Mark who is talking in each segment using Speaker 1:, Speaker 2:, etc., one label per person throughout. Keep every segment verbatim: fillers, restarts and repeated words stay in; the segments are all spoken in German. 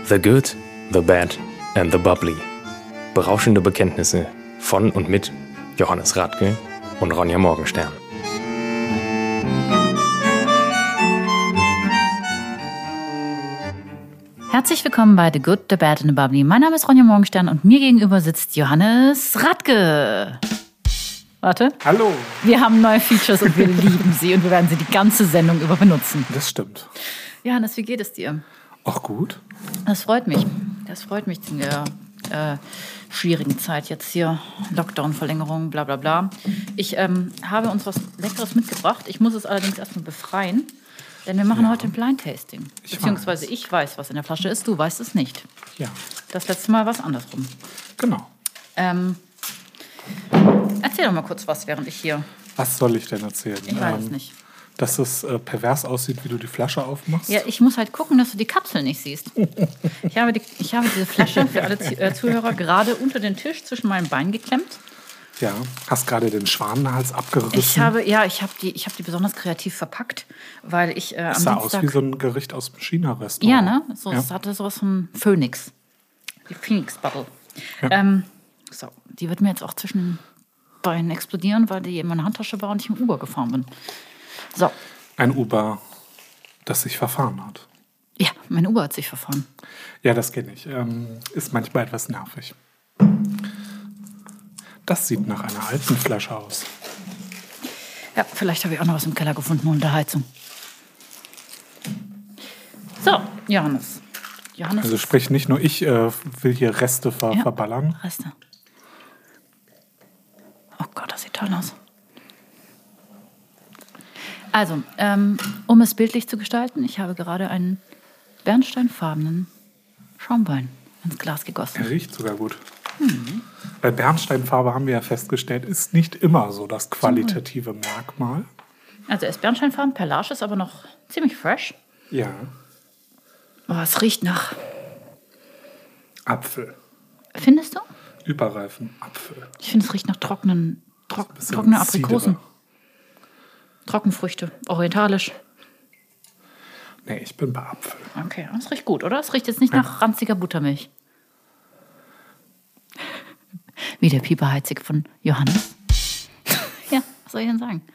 Speaker 1: The Good, The Bad and The Bubbly. Berauschende Bekenntnisse von und mit Johannes Radke und Ronja Morgenstern.
Speaker 2: Herzlich willkommen bei The Good, The Bad and The Bubbly. Mein Name ist Ronja Morgenstern und mir gegenüber sitzt Johannes Radke. Warte.
Speaker 3: Hallo.
Speaker 2: Wir haben neue Features und wir lieben sie und wir werden sie die ganze Sendung über benutzen.
Speaker 3: Das stimmt.
Speaker 2: Johannes, wie geht es dir?
Speaker 3: Ach gut.
Speaker 2: Das freut mich. Das freut mich in der äh, schwierigen Zeit jetzt hier. Lockdown-Verlängerung, bla bla bla. Ich ähm, habe uns was Leckeres mitgebracht. Ich muss es allerdings erstmal befreien, denn wir machen ja. heute ein Blind-Tasting. Ich Beziehungsweise weiß. ich weiß, was in der Flasche ist, du weißt es nicht.
Speaker 3: Ja.
Speaker 2: Das letzte Mal war es andersrum.
Speaker 3: Genau.
Speaker 2: Ähm, erzähl doch mal kurz was, während ich hier...
Speaker 3: Was soll ich denn erzählen?
Speaker 2: Ich weiß es
Speaker 3: ähm,
Speaker 2: nicht.
Speaker 3: Dass es äh, pervers aussieht, wie du die Flasche aufmachst?
Speaker 2: Ja, ich muss halt gucken, dass du die Kapsel nicht siehst. Ich habe, die, ich habe diese Flasche für alle Z- äh, Zuhörer gerade unter den Tisch zwischen meinen Beinen geklemmt.
Speaker 3: Ja, hast gerade den Schwanenhals abgerissen.
Speaker 2: Ich habe, ja, ich habe die, ich habe die besonders kreativ verpackt, weil ich äh, am
Speaker 3: das sah
Speaker 2: Dienstag...
Speaker 3: aus wie so ein Gericht aus dem China-Restaurant.
Speaker 2: Ja, ne? So,
Speaker 3: ja.
Speaker 2: Es hatte sowas von Phoenix. Die Phoenix-Bubble.
Speaker 3: Ja.
Speaker 2: Ähm, so, die wird mir jetzt auch zwischen den Beinen explodieren, weil die in meiner Handtasche war und ich im Uber gefahren bin. So.
Speaker 3: Ein Uber, das sich verfahren hat.
Speaker 2: Ja, mein Uber hat sich verfahren.
Speaker 3: Ja, das kenne ich. Ähm, ist manchmal etwas nervig. Das sieht nach einer alten Flasche aus.
Speaker 2: Ja, vielleicht habe ich auch noch was im Keller gefunden unter Heizung. So, Johannes. Johannes
Speaker 3: Also sprich, nicht nur ich äh, will hier Reste ver-
Speaker 2: ja,
Speaker 3: verballern.
Speaker 2: Reste. Oh Gott, das sieht toll aus. Also, ähm, um es bildlich zu gestalten, ich habe gerade einen bernsteinfarbenen Schaumwein ins Glas gegossen.
Speaker 3: Er riecht sogar gut. Mhm. Bei Bernsteinfarbe haben wir ja festgestellt, ist nicht immer so das qualitative Merkmal.
Speaker 2: Also er ist bernsteinfarben, Perlage ist aber noch ziemlich fresh.
Speaker 3: Ja.
Speaker 2: Oh, es riecht nach...
Speaker 3: Apfel.
Speaker 2: Findest du?
Speaker 3: Überreifen Apfel.
Speaker 2: Ich finde, es riecht nach trockenen, trock, trockene Aprikosen.
Speaker 3: Cidre.
Speaker 2: Trockenfrüchte, orientalisch.
Speaker 3: Nee, ich bin bei Apfel.
Speaker 2: Okay, es riecht gut, oder? Es riecht jetzt nicht
Speaker 3: ja.
Speaker 2: nach ranziger Buttermilch. Wie der Pieperheizig von Johannes. Ja, was soll ich denn sagen?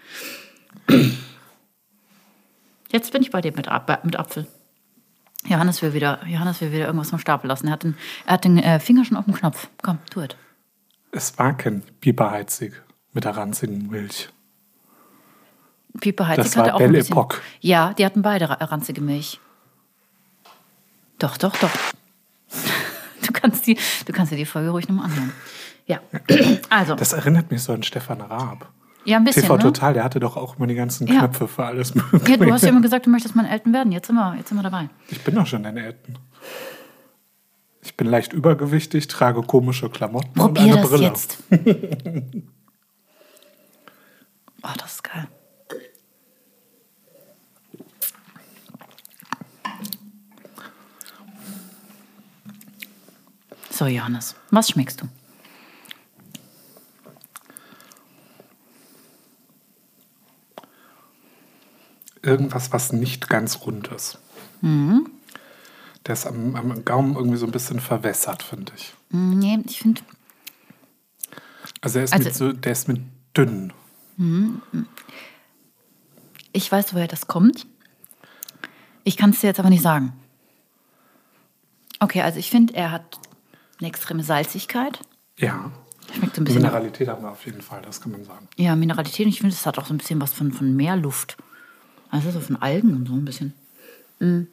Speaker 2: Jetzt bin ich bei dir mit, mit Apfel. Johannes will wieder, Johannes will wieder irgendwas vom Stapel lassen. Er hat den, er hat den äh, Finger schon auf dem Knopf. Komm, tu es.
Speaker 3: Es war kein Pieperheizig mit der ranzigen Milch.
Speaker 2: Pieperheizig
Speaker 3: das war
Speaker 2: hatte auch
Speaker 3: Belle
Speaker 2: ein bisschen...
Speaker 3: Epoque.
Speaker 2: Ja, die hatten beide ranzige Milch. Doch, doch, doch. Du kannst, die, du kannst dir die Folge ruhig nochmal anhören. Ja, also.
Speaker 3: Das erinnert mich so an Stefan Raab.
Speaker 2: Ja, ein bisschen,
Speaker 3: T V
Speaker 2: ne?
Speaker 3: Total, der hatte doch auch immer die ganzen
Speaker 2: ja.
Speaker 3: Knöpfe für alles Mögliche.
Speaker 2: Ja, du hast ja immer gesagt, du möchtest mein Eltern werden. Jetzt sind wir, jetzt sind wir dabei.
Speaker 3: Ich bin doch schon dein Eltern. Ich bin leicht übergewichtig, trage komische Klamotten
Speaker 2: Probier
Speaker 3: und eine
Speaker 2: das
Speaker 3: Brille.
Speaker 2: Jetzt. Oh, das ist geil. So, Johannes, was schmeckst du?
Speaker 3: Irgendwas, was nicht ganz rund ist.
Speaker 2: Mhm.
Speaker 3: Der ist am, am Gaumen irgendwie so ein bisschen verwässert, finde ich.
Speaker 2: Nee, ich finde...
Speaker 3: Also, er ist
Speaker 2: Also-
Speaker 3: mit so, der ist mit dünn.
Speaker 2: Ich weiß, woher das kommt. Ich kann es dir jetzt aber nicht sagen. Okay, also ich finde, er hat eine extreme Salzigkeit.
Speaker 3: Ja.
Speaker 2: Schmeckt so ein bisschen... nach-
Speaker 3: Mineralität haben wir auf jeden Fall, das kann man sagen.
Speaker 2: Ja, Mineralität. Und ich finde, es hat auch so ein bisschen was von, von Meerluft. Also so von Algen und so ein bisschen. Mm.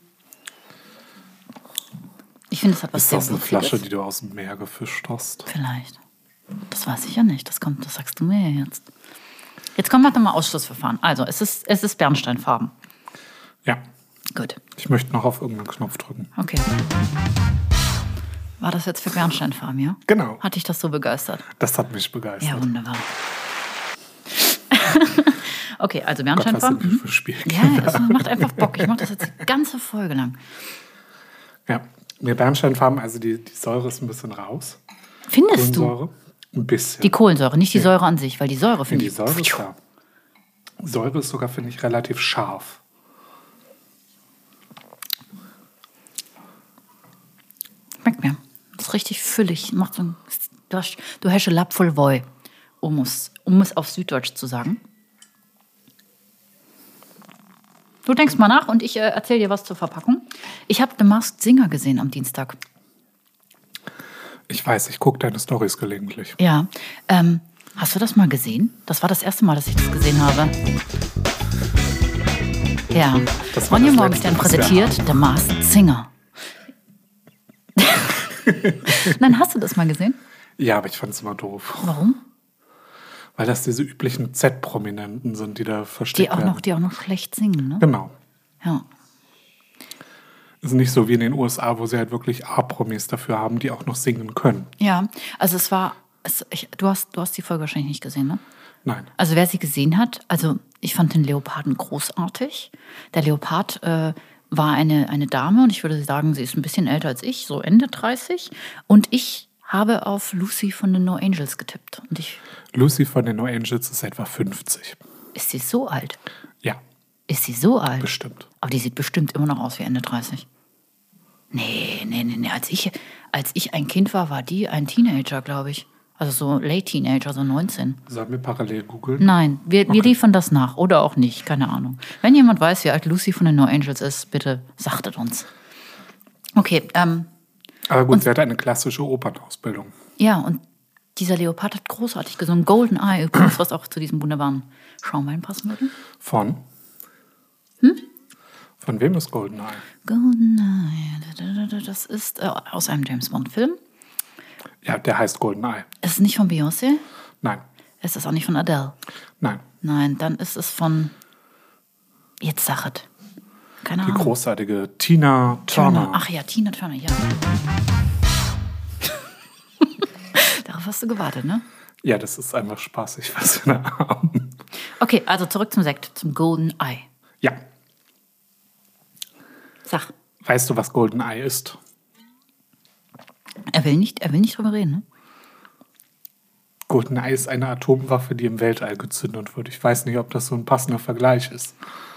Speaker 2: Ich finde, es hat was
Speaker 3: Ist
Speaker 2: sehr
Speaker 3: das eine
Speaker 2: Würziges.
Speaker 3: Flasche, die du aus dem Meer gefischt hast?
Speaker 2: Vielleicht. Das weiß ich ja nicht. Das kommt, das sagst du mir ja jetzt. Jetzt kommen wir nochmal Ausschlussverfahren. Also, es ist, es ist Bernsteinfarben.
Speaker 3: Ja.
Speaker 2: Gut.
Speaker 3: Ich möchte noch auf irgendeinen Knopf drücken.
Speaker 2: Okay. War das jetzt für Bernsteinfarben, ja?
Speaker 3: Genau.
Speaker 2: Hat dich das so begeistert?
Speaker 3: Das hat mich begeistert.
Speaker 2: Ja, wunderbar. Okay, also
Speaker 3: Gott, was
Speaker 2: Bernsteinfarben.
Speaker 3: sind wir für Spielkinder?
Speaker 2: Ja, es macht einfach Bock. Ich mache das jetzt die ganze Folge lang.
Speaker 3: Ja, mir Bernsteinfarben, also die, die Säure ist ein bisschen raus.
Speaker 2: Findest du?
Speaker 3: Kohlensäure. Ein bisschen.
Speaker 2: Die Kohlensäure, nicht die Säure an sich, weil die Säure
Speaker 3: Nee,
Speaker 2: finde
Speaker 3: die
Speaker 2: ich...
Speaker 3: Säure ist da. Säure ist sogar, finde ich, relativ scharf.
Speaker 2: füllig. Macht so ein, du hast, du hast einen Lapp voll Woi, um es, um es auf Süddeutsch zu sagen. Du denkst mal nach und ich äh, erzähle dir was zur Verpackung. Ich habe The Masked Singer gesehen am Dienstag.
Speaker 3: Ich weiß, ich gucke deine Storys gelegentlich.
Speaker 2: Ja. Ähm, hast du das mal gesehen? Das war das erste Mal, dass ich das gesehen habe. Ja.
Speaker 3: Das war
Speaker 2: Ronja
Speaker 3: das
Speaker 2: Morgenstern
Speaker 3: Letzte, was wir
Speaker 2: präsentiert The Masked Singer. Nein, hast du das mal gesehen?
Speaker 3: Ja, aber ich fand es immer doof.
Speaker 2: Warum?
Speaker 3: Weil das diese üblichen Z-Prominenten sind, die da versteckt
Speaker 2: Die auch,
Speaker 3: werden.
Speaker 2: noch, die auch noch schlecht singen, ne?
Speaker 3: Genau.
Speaker 2: Ja.
Speaker 3: Ist nicht so wie in den U S A, wo sie halt wirklich A-Promis dafür haben, die auch noch singen können.
Speaker 2: Ja, also es war, es, ich, du, hast, du hast die Folge wahrscheinlich nicht gesehen, ne?
Speaker 3: Nein.
Speaker 2: Also wer sie gesehen hat, also ich fand den Leoparden großartig. Der Leopard äh, war eine, eine Dame und ich würde sagen, sie ist ein bisschen älter als ich, so Ende dreißig. Und ich habe auf Lucy von den No Angels getippt. Und ich,
Speaker 3: Lucy von den No Angels ist etwa fünfzig.
Speaker 2: ist sie so alt?
Speaker 3: Ja,
Speaker 2: Ist sie so alt?
Speaker 3: bestimmt.
Speaker 2: Aber die sieht bestimmt immer noch aus wie Ende dreißig. Nee, nee, nee, nee. Als ich, als ich ein Kind war, war die ein Teenager, glaube ich. Also so Late Teenager, so neunzehn.
Speaker 3: Sollen wir parallel googeln?
Speaker 2: Nein, wir, wir
Speaker 3: Okay.
Speaker 2: liefern das nach. Oder auch nicht, keine Ahnung. Wenn jemand weiß, wie alt Lucy von den No Angels ist, bitte sagt es uns. Okay, ähm,
Speaker 3: Aber gut, sie hat eine klassische Opernausbildung.
Speaker 2: ja, und dieser Leopard hat großartig gesungen. Golden Eye übrigens, was auch zu diesem wunderbaren Schaumwein passen würde.
Speaker 3: Von? Hm? Von wem ist GoldenEye?
Speaker 2: GoldenEye, das ist äh, aus einem James Bond-Film.
Speaker 3: Ja, der heißt GoldenEye.
Speaker 2: Es ist nicht von Beyoncé.
Speaker 3: Nein,
Speaker 2: Es ist auch nicht von Adele.
Speaker 3: nein.
Speaker 2: Nein, dann ist es von. Jetzt sag es. Keine
Speaker 3: Die
Speaker 2: Ahnung.
Speaker 3: großartige Tina Turner.
Speaker 2: Ach ja, Tina Turner, ja. Darauf hast du gewartet, ne?
Speaker 3: Ja, das ist einfach spaßig, was wir da haben.
Speaker 2: Okay, also zurück zum Sekt, zum Golden Eye.
Speaker 3: Ja,
Speaker 2: Sag,
Speaker 3: weißt du, was GoldenEye ist?
Speaker 2: er will nicht, er will nicht drüber reden, ne?
Speaker 3: GoldenEye ist eine Atomwaffe, die im Weltall gezündet wird. Ich weiß nicht, ob das so ein passender Vergleich ist.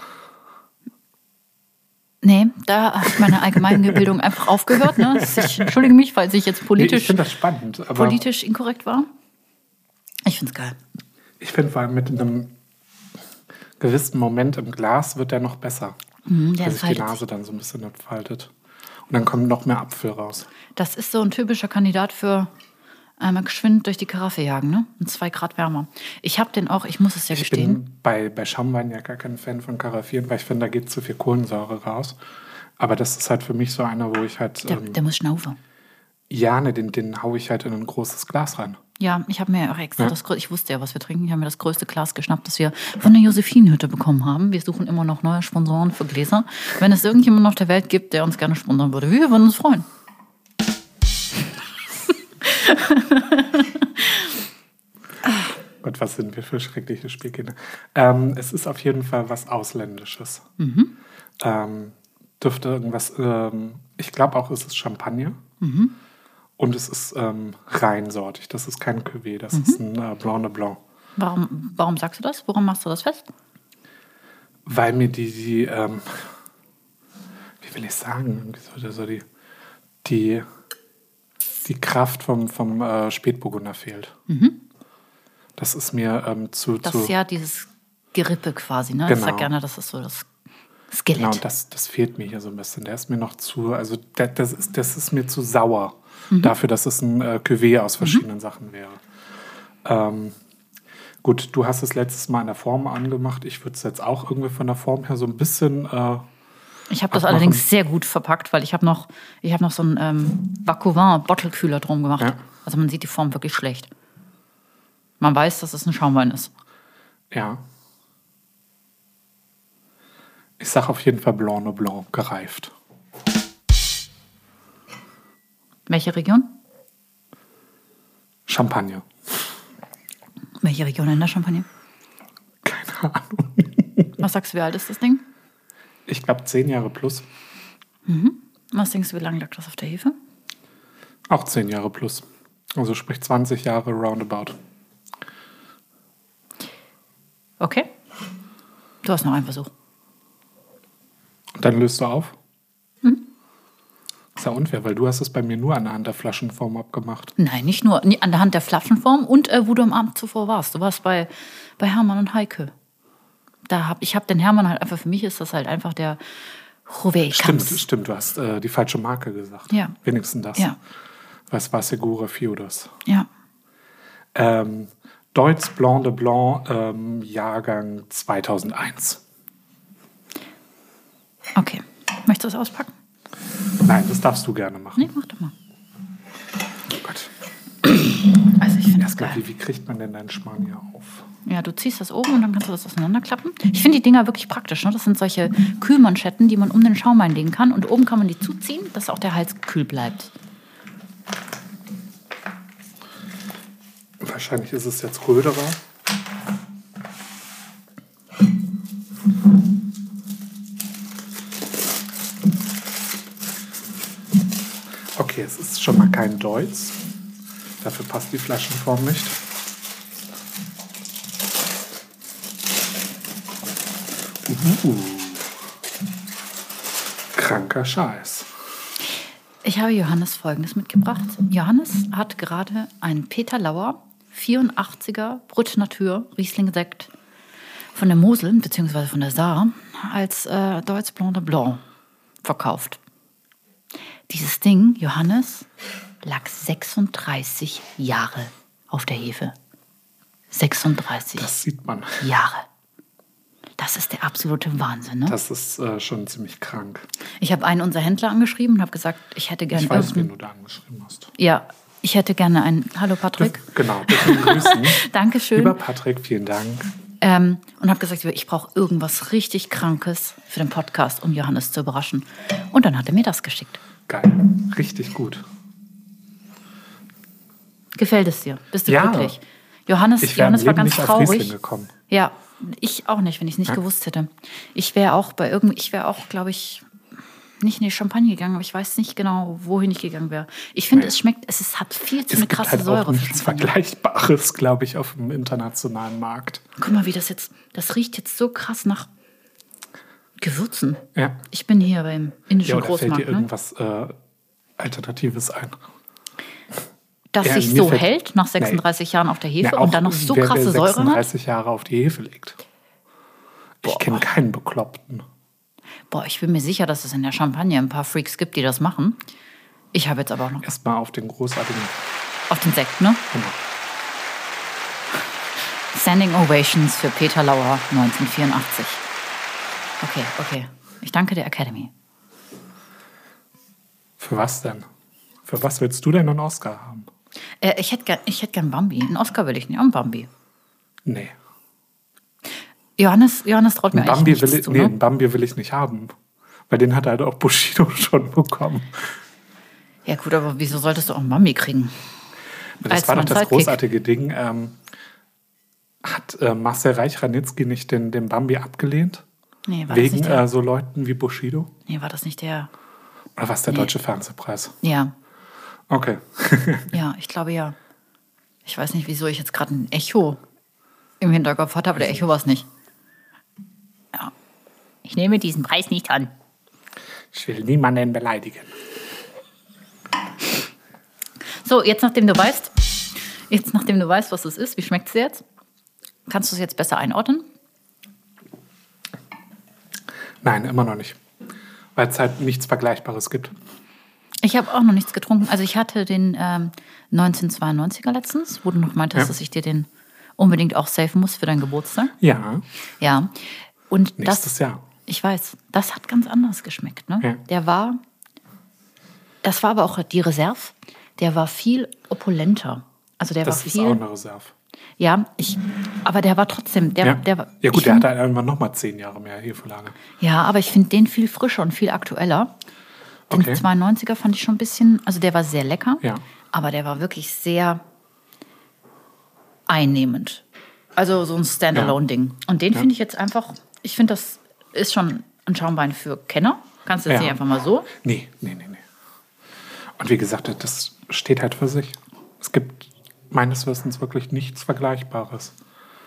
Speaker 2: Nee, da hat meine Allgemeinbildung einfach aufgehört, ne? Ich entschuldige mich, falls ich jetzt
Speaker 3: Nee, ich
Speaker 2: politisch,
Speaker 3: finde das spannend, aber
Speaker 2: politisch inkorrekt war. Ich find's geil.
Speaker 3: ich finde vor allem mit einem gewissen Moment im Glas wird der noch besser.
Speaker 2: Mhm, der
Speaker 3: weil sich die
Speaker 2: entfaltet
Speaker 3: Nase dann so ein bisschen entfaltet. Und dann kommt noch mehr Apfel raus.
Speaker 2: Das ist so ein typischer Kandidat für einmal geschwind durch die Karaffe jagen, ne? Und zwei Grad wärmer. Ich habe den auch, ich muss es ja
Speaker 3: Ich
Speaker 2: gestehen.
Speaker 3: bin bei, bei Schaumwein ja gar kein Fan von Karaffieren, weil ich finde, da geht zu viel Kohlensäure raus. Aber das ist halt für mich so einer, wo ich halt,
Speaker 2: Der,
Speaker 3: ähm,
Speaker 2: der muss schnaufen.
Speaker 3: ja, ne, den, den hau ich halt in ein großes Glas rein.
Speaker 2: Ja, ich habe mir auch extra
Speaker 3: Ja.
Speaker 2: das größte, ich wusste ja, was wir trinken. Ich habe mir das größte Glas geschnappt, das wir von der Josephinenhütte bekommen haben. Wir suchen immer noch neue Sponsoren für Gläser. Wenn es irgendjemand auf der Welt gibt, der uns gerne sponsern würde, wir würden uns freuen.
Speaker 3: Gott, was sind wir für schreckliche Spielkinder. Ähm, es ist auf jeden Fall was Ausländisches.
Speaker 2: Mhm.
Speaker 3: Ähm, dürfte irgendwas, ähm, ich glaube auch, es ist Champagner.
Speaker 2: Mhm.
Speaker 3: Und es ist ähm, reinsortig. Das ist kein Cuvée, das
Speaker 2: Mhm.
Speaker 3: ist ein äh, Blanc de Blanc.
Speaker 2: Warum, warum sagst du das? Woran machst du das fest?
Speaker 3: Weil mir die, die ähm, wie will ich sagen, irgendwie so, so die, die, die Kraft vom, vom äh, Spätburgunder fehlt.
Speaker 2: Mhm.
Speaker 3: Das ist mir ähm, zu...
Speaker 2: Das
Speaker 3: zu
Speaker 2: ist ja dieses Gerippe quasi, ne? Ich
Speaker 3: Genau.
Speaker 2: sag gerne, das ist so das Skelett.
Speaker 3: Genau, das, das fehlt mir hier so ein bisschen. Der ist mir noch zu, also der, das, ist, das ist mir zu sauer
Speaker 2: Mhm.
Speaker 3: dafür, dass es ein äh, Cuvée aus verschiedenen Sachen wäre. Ähm, gut, du hast es letztes Mal in der Form angemacht. Ich würde es jetzt auch irgendwie von der Form her so ein bisschen... Äh,
Speaker 2: Ich habe das
Speaker 3: abmachen.
Speaker 2: allerdings sehr gut verpackt, weil ich habe noch, ich hab noch so einen ähm, Bacouvin-Bottlekühler drum gemacht.
Speaker 3: Ja.
Speaker 2: Also man sieht die Form wirklich schlecht. Man weiß, dass es ein Schaumwein ist.
Speaker 3: Ja. Ich sage auf jeden Fall Blanc de Blanc, gereift.
Speaker 2: Welche Region?
Speaker 3: Champagner.
Speaker 2: Welche Region in der Champagne?
Speaker 3: Keine Ahnung.
Speaker 2: Was sagst du, wie alt ist das Ding?
Speaker 3: Ich glaube zehn Jahre plus.
Speaker 2: Was denkst du, wie lange lag das auf der Hefe?
Speaker 3: Auch zehn Jahre plus. Also sprich zwanzig Jahre roundabout.
Speaker 2: Okay. Du hast noch einen Versuch.
Speaker 3: Und dann löst du auf. Ist ja unfair, weil du hast es bei mir nur an der Hand der Flaschenform abgemacht.
Speaker 2: Nein, nicht nur an der Hand der Flaschenform und äh, wo du am Abend zuvor warst. Du warst bei, bei Hermann und Heike. Da hab, ich habe den Hermann halt einfach, für mich ist das halt einfach der Rouvet.
Speaker 3: Stimmt, stimmt, du hast äh, die falsche Marke gesagt.
Speaker 2: Ja.
Speaker 3: Wenigstens das.
Speaker 2: Ja.
Speaker 3: Was war Segura Fiudos?
Speaker 2: Ja.
Speaker 3: Ähm, Deutz Blanc de Blanc, ähm, Jahrgang zweitausendeins.
Speaker 2: Okay. Möchtest du das auspacken?
Speaker 3: Nein, das darfst du gerne machen.
Speaker 2: Nee, mach doch mal.
Speaker 3: Oh Gott.
Speaker 2: Also ich finde das
Speaker 3: Erstmal,
Speaker 2: geil.
Speaker 3: wie, wie kriegt man denn deinen Spanier auf?
Speaker 2: Ja, du ziehst das oben und dann kannst du das auseinanderklappen. Ich finde die Dinger wirklich praktisch. Ne? Das sind solche Kühlmanschetten, die man um den Schaum einlegen kann. Und oben kann man die zuziehen, dass auch der Hals kühl bleibt.
Speaker 3: Wahrscheinlich ist es jetzt Röderer. Okay, es ist schon mal kein Deutz. Dafür passt die Flaschenform nicht. Uh, kranker Scheiß.
Speaker 2: Ich habe Johannes Folgendes mitgebracht. Johannes hat gerade einen Peter Lauer vierundachtziger Brut Natur Riesling-Sekt von der Mosel bzw. von der Saar als äh, Deutz Blanc de Blanc verkauft. Dieses Ding, Johannes, lag sechsunddreißig Jahre auf der Hefe. sechsunddreißig
Speaker 3: Das sieht man.
Speaker 2: Jahre. Das ist der absolute Wahnsinn, ne?
Speaker 3: Das ist äh, schon ziemlich krank.
Speaker 2: Ich habe einen unserer Händler angeschrieben und habe gesagt, ich hätte gerne
Speaker 3: Ich weiß, wen
Speaker 2: irgendeinen-
Speaker 3: du da angeschrieben hast.
Speaker 2: Ja, ich hätte gerne einen. Hallo Patrick.
Speaker 3: Genau, bitte grüßen.
Speaker 2: Dankeschön.
Speaker 3: Lieber Patrick, vielen Dank.
Speaker 2: Ähm, und habe gesagt, ich brauche irgendwas richtig Krankes für den Podcast, um Johannes zu überraschen. Und dann hat er mir das geschickt.
Speaker 3: Geil, richtig gut.
Speaker 2: Gefällt es dir? Bist du
Speaker 3: Ja.
Speaker 2: glücklich? Johannes,
Speaker 3: Ich wäre im
Speaker 2: Johannes war
Speaker 3: Leben
Speaker 2: ganz
Speaker 3: nicht auf Riesling
Speaker 2: traurig.
Speaker 3: gekommen.
Speaker 2: Ja, ich auch nicht, wenn ich es nicht
Speaker 3: Ja.
Speaker 2: gewusst hätte. Ich wäre auch bei irgendwie, ich wäre auch, glaube ich, nicht in die Champagne gegangen, aber ich weiß nicht genau, wohin ich gegangen wäre. Ich finde,
Speaker 3: Nee.
Speaker 2: es schmeckt, es ist, hat viel zu
Speaker 3: Es
Speaker 2: eine
Speaker 3: gibt
Speaker 2: krasse
Speaker 3: halt
Speaker 2: Säure.
Speaker 3: auch
Speaker 2: für
Speaker 3: nichts
Speaker 2: Champagner.
Speaker 3: Vergleichbares, glaube ich, auf dem internationalen Markt.
Speaker 2: Guck mal, wie das jetzt, das riecht jetzt so krass nach Gewürzen.
Speaker 3: Ja.
Speaker 2: Ich bin hier beim indischen
Speaker 3: Ja, oder fällt
Speaker 2: Großmarkt,
Speaker 3: dir
Speaker 2: ne?
Speaker 3: irgendwas äh, Alternatives ein?
Speaker 2: Dass
Speaker 3: Ja,
Speaker 2: sich
Speaker 3: mir
Speaker 2: so
Speaker 3: fällt-
Speaker 2: hält nach sechsunddreißig Jahren auf der Hefe
Speaker 3: Ja, auch
Speaker 2: und dann noch so
Speaker 3: wer,
Speaker 2: krasse
Speaker 3: wer
Speaker 2: Säure hat.
Speaker 3: sechsunddreißig Jahre auf die Hefe legt. Ich
Speaker 2: Boah.
Speaker 3: kenne keinen Bekloppten.
Speaker 2: Boah, ich bin mir sicher, dass es in der Champagne ein paar Freaks gibt, die das machen. Ich habe jetzt aber auch noch
Speaker 3: Erstmal auf den großartigen...
Speaker 2: auf den Sekt, ne?
Speaker 3: Genau.
Speaker 2: Standing Ovations für Peter Lauer neunzehnhundertvierundachtzig. Okay, okay. Ich danke der Academy.
Speaker 3: Für was denn? Für was willst du denn einen Oscar haben?
Speaker 2: Äh, ich hätte gern, ich hätt gern Bambi. Einen Oscar will ich nicht, auch einen Bambi.
Speaker 3: Nee.
Speaker 2: Johannes, Johannes traut mir
Speaker 3: Einen
Speaker 2: eigentlich
Speaker 3: Bambi,
Speaker 2: nichts
Speaker 3: will ich,
Speaker 2: zu,
Speaker 3: nee,
Speaker 2: ne?
Speaker 3: einen Bambi will ich nicht haben. Weil den hat halt auch Bushido schon bekommen.
Speaker 2: Ja gut, aber wieso solltest du auch einen Bambi kriegen?
Speaker 3: Das
Speaker 2: Als
Speaker 3: war doch
Speaker 2: mein
Speaker 3: das
Speaker 2: Sidekick.
Speaker 3: großartige Ding. Ähm, hat äh, Marcel Reich-Ranitzky nicht den, den Bambi abgelehnt?
Speaker 2: Nee, war das
Speaker 3: Wegen
Speaker 2: nicht der?
Speaker 3: äh, so Leuten wie Bushido?
Speaker 2: Nee, war das nicht der?
Speaker 3: Oder was der
Speaker 2: Nee.
Speaker 3: Deutsche Fernsehpreis?
Speaker 2: Ja,
Speaker 3: Okay.
Speaker 2: ja, ich glaube ja. Ich weiß nicht, wieso ich jetzt gerade ein Echo im Hinterkopf hatte, aber der Echo war es nicht. Ja. Ich nehme diesen Preis nicht an.
Speaker 3: Ich will niemanden beleidigen.
Speaker 2: So, jetzt nachdem du weißt, jetzt nachdem du weißt, was es ist, wie schmeckt es dir jetzt? Kannst du es jetzt besser einordnen?
Speaker 3: Nein, immer noch nicht. Weil es halt nichts Vergleichbares gibt.
Speaker 2: Ich habe auch noch nichts getrunken. Also ich hatte den ähm, neunzehnhundertzweiundneunziger letztens, wo du noch meintest,
Speaker 3: Ja.
Speaker 2: dass ich dir den unbedingt auch safen muss für deinen Geburtstag.
Speaker 3: Ja,
Speaker 2: Ja. Und
Speaker 3: nächstes
Speaker 2: das,
Speaker 3: Jahr.
Speaker 2: ich weiß, das hat ganz anders geschmeckt. Ne?
Speaker 3: Ja.
Speaker 2: Der war, das war aber auch die Reserve, der war viel opulenter. Also der
Speaker 3: Das
Speaker 2: war
Speaker 3: ist
Speaker 2: viel,
Speaker 3: auch eine Reserve.
Speaker 2: ja, ich, aber der war trotzdem, der,
Speaker 3: Ja,
Speaker 2: der war,
Speaker 3: ja gut,
Speaker 2: ich
Speaker 3: der
Speaker 2: find-
Speaker 3: hat halt irgendwann nochmal zehn Jahre mehr Hefelage.
Speaker 2: Ja, aber ich finde den viel frischer und viel aktueller. Den
Speaker 3: Okay.
Speaker 2: zweiundneunziger fand ich schon ein bisschen, also der war sehr lecker,
Speaker 3: Ja.
Speaker 2: aber der war wirklich sehr einnehmend. Also so ein Standalone-Ding. Und den
Speaker 3: Ja.
Speaker 2: finde ich jetzt einfach, ich finde, das ist schon ein Schaumwein für Kenner. Kannst du jetzt
Speaker 3: Ja.
Speaker 2: nicht einfach mal so.
Speaker 3: Nee, nee, nee, nee. Und wie gesagt, das steht halt für sich. Es gibt meines Wissens wirklich nichts Vergleichbares.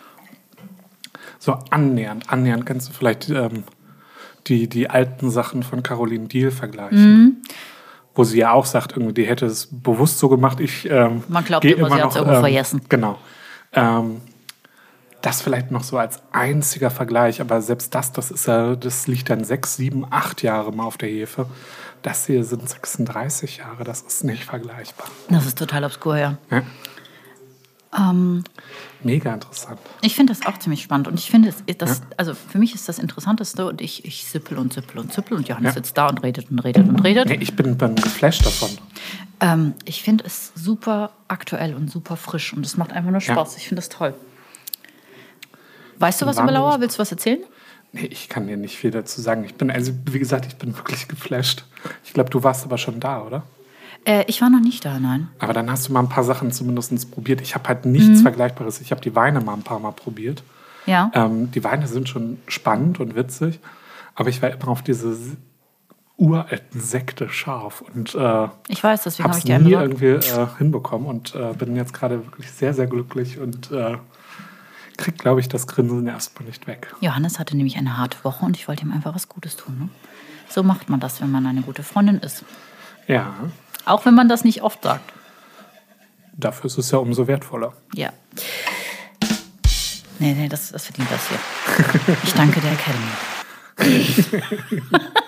Speaker 3: So annähernd, annähernd kannst du vielleicht ähm, die, die alten Sachen von Caroline Diehl vergleichen.
Speaker 2: Mhm.
Speaker 3: wo sie ja auch sagt, irgendwie, die hätte es bewusst so gemacht. Ich ähm,
Speaker 2: Man glaubt
Speaker 3: geh
Speaker 2: immer, sie hat es irgendwo
Speaker 3: ähm,
Speaker 2: vergessen.
Speaker 3: Genau. Ähm, das vielleicht noch so als einziger Vergleich, aber selbst das, das ist ja, das liegt dann sechs, sieben, acht Jahre mal auf der Hefe. Das hier sind sechsunddreißig Jahre, das ist nicht vergleichbar.
Speaker 2: Das ist total obskur, ja.
Speaker 3: Ja.
Speaker 2: Ähm,
Speaker 3: Mega interessant.
Speaker 2: ich finde das auch ziemlich spannend. Und ich finde, es- das,
Speaker 3: Ja.
Speaker 2: also für mich ist das Interessanteste, und ich, ich sippel und sippel und sippel und Johannes
Speaker 3: Ja.
Speaker 2: sitzt da und redet und redet und redet.
Speaker 3: Nee, ich bin, bin geflasht davon.
Speaker 2: Ähm, ich finde es super aktuell und super frisch und es macht einfach nur Spaß.
Speaker 3: Ja.
Speaker 2: Ich finde das toll. Weißt du was über
Speaker 3: Wahnsinnig.
Speaker 2: Lauer? Willst du was erzählen?
Speaker 3: Nee, ich kann dir nicht viel dazu sagen. Ich bin, also wie gesagt, ich bin wirklich geflasht. Ich glaube, du warst aber schon da, oder?
Speaker 2: Äh, ich war noch nicht da, nein.
Speaker 3: Aber dann hast du mal ein paar Sachen zumindest probiert. Ich habe halt
Speaker 2: Mhm.
Speaker 3: nichts Vergleichbares. Ich habe die Weine mal ein paar Mal probiert.
Speaker 2: Ja.
Speaker 3: Ähm, die Weine sind schon spannend und witzig, aber ich war immer auf diese s- uralten Sekte scharf und äh,
Speaker 2: Ich weiß, deswegen habe
Speaker 3: habe
Speaker 2: ich
Speaker 3: es
Speaker 2: dir
Speaker 3: nie
Speaker 2: einen besorgt.
Speaker 3: irgendwie äh, hinbekommen und äh, bin jetzt gerade wirklich sehr, sehr glücklich und äh, krieg, glaube ich, das Grinsen erstmal nicht weg.
Speaker 2: Johannes hatte nämlich eine harte Woche und ich wollte ihm einfach was Gutes tun. Ne? So macht man das, wenn man eine gute Freundin ist.
Speaker 3: Ja,
Speaker 2: Auch wenn man das nicht oft sagt.
Speaker 3: dafür ist es ja umso wertvoller.
Speaker 2: Ja. Nee, nee, das, das verdient das hier. Ich danke der Academy.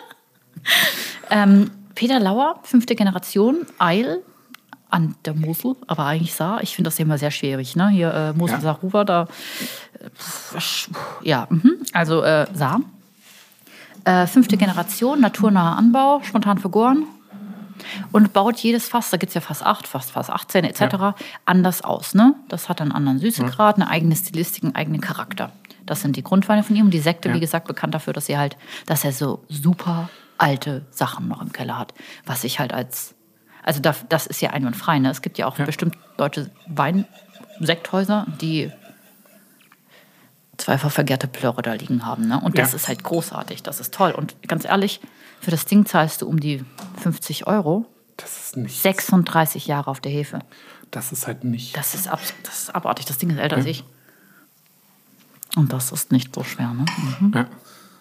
Speaker 2: ähm, Peter Lauer, fünfte Generation, Eil an der Mosel, aber eigentlich Saar. Ich finde das hier immer sehr schwierig. Ne? Hier äh, Mosel,
Speaker 3: Ja.
Speaker 2: Saar, Ruwer, da. Äh, ja, mhm. also äh, Saar. Äh, fünfte Generation, naturnaher Anbau, spontan vergoren. Und baut jedes Fass, da gibt es ja Fass acht, Fass, Fass achtzehn et cetera, anders aus. Ne? Das hat einen anderen Süßegrad, eine eigene Stilistik, einen eigenen Charakter. Das sind die Grundweine von ihm. Und die Sekte,
Speaker 3: Ja.
Speaker 2: wie gesagt, bekannt dafür, dass sie halt, dass er so super alte Sachen noch im Keller hat. Was ich halt als, also das, das ist ja einwandfrei. Ne? Es gibt ja auch
Speaker 3: Ja.
Speaker 2: bestimmt deutsche Weinsekthäuser, die zweifach vergärte Plörre da liegen haben. Ne? Und das
Speaker 3: Ja.
Speaker 2: ist halt großartig, das ist toll. Und ganz ehrlich, für das Ding zahlst du um die fünfzig Euro,
Speaker 3: Das ist nicht.
Speaker 2: sechsunddreißig Jahre auf der Hefe.
Speaker 3: Das ist halt nicht.
Speaker 2: Das ist, ab, das ist abartig, das Ding ist älter als ich. Und das ist nicht so schwer, ne? Mhm.
Speaker 3: Ja.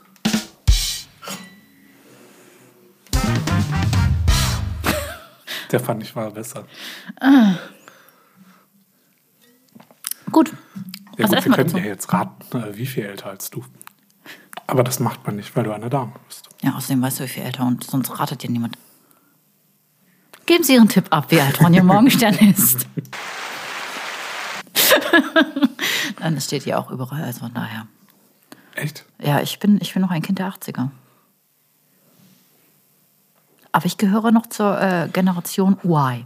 Speaker 3: Der fand ich war besser.
Speaker 2: Gut,
Speaker 3: Ja,
Speaker 2: was
Speaker 3: gut,
Speaker 2: essen
Speaker 3: wir
Speaker 2: wir
Speaker 3: können
Speaker 2: dazu?
Speaker 3: ja jetzt raten, äh, wie viel älter als du. Aber das macht man nicht, weil du eine Dame bist.
Speaker 2: Ja, außerdem weißt du, wie viel älter und sonst ratet dir niemand. Geben Sie Ihren Tipp ab, wie alt Ronja Morgenstern ist. Nein, das steht hier auch überall, also von daher.
Speaker 3: Echt?
Speaker 2: Ja, ich bin, ich bin noch ein Kind der achtziger. Aber ich gehöre noch zur äh, Generation Y.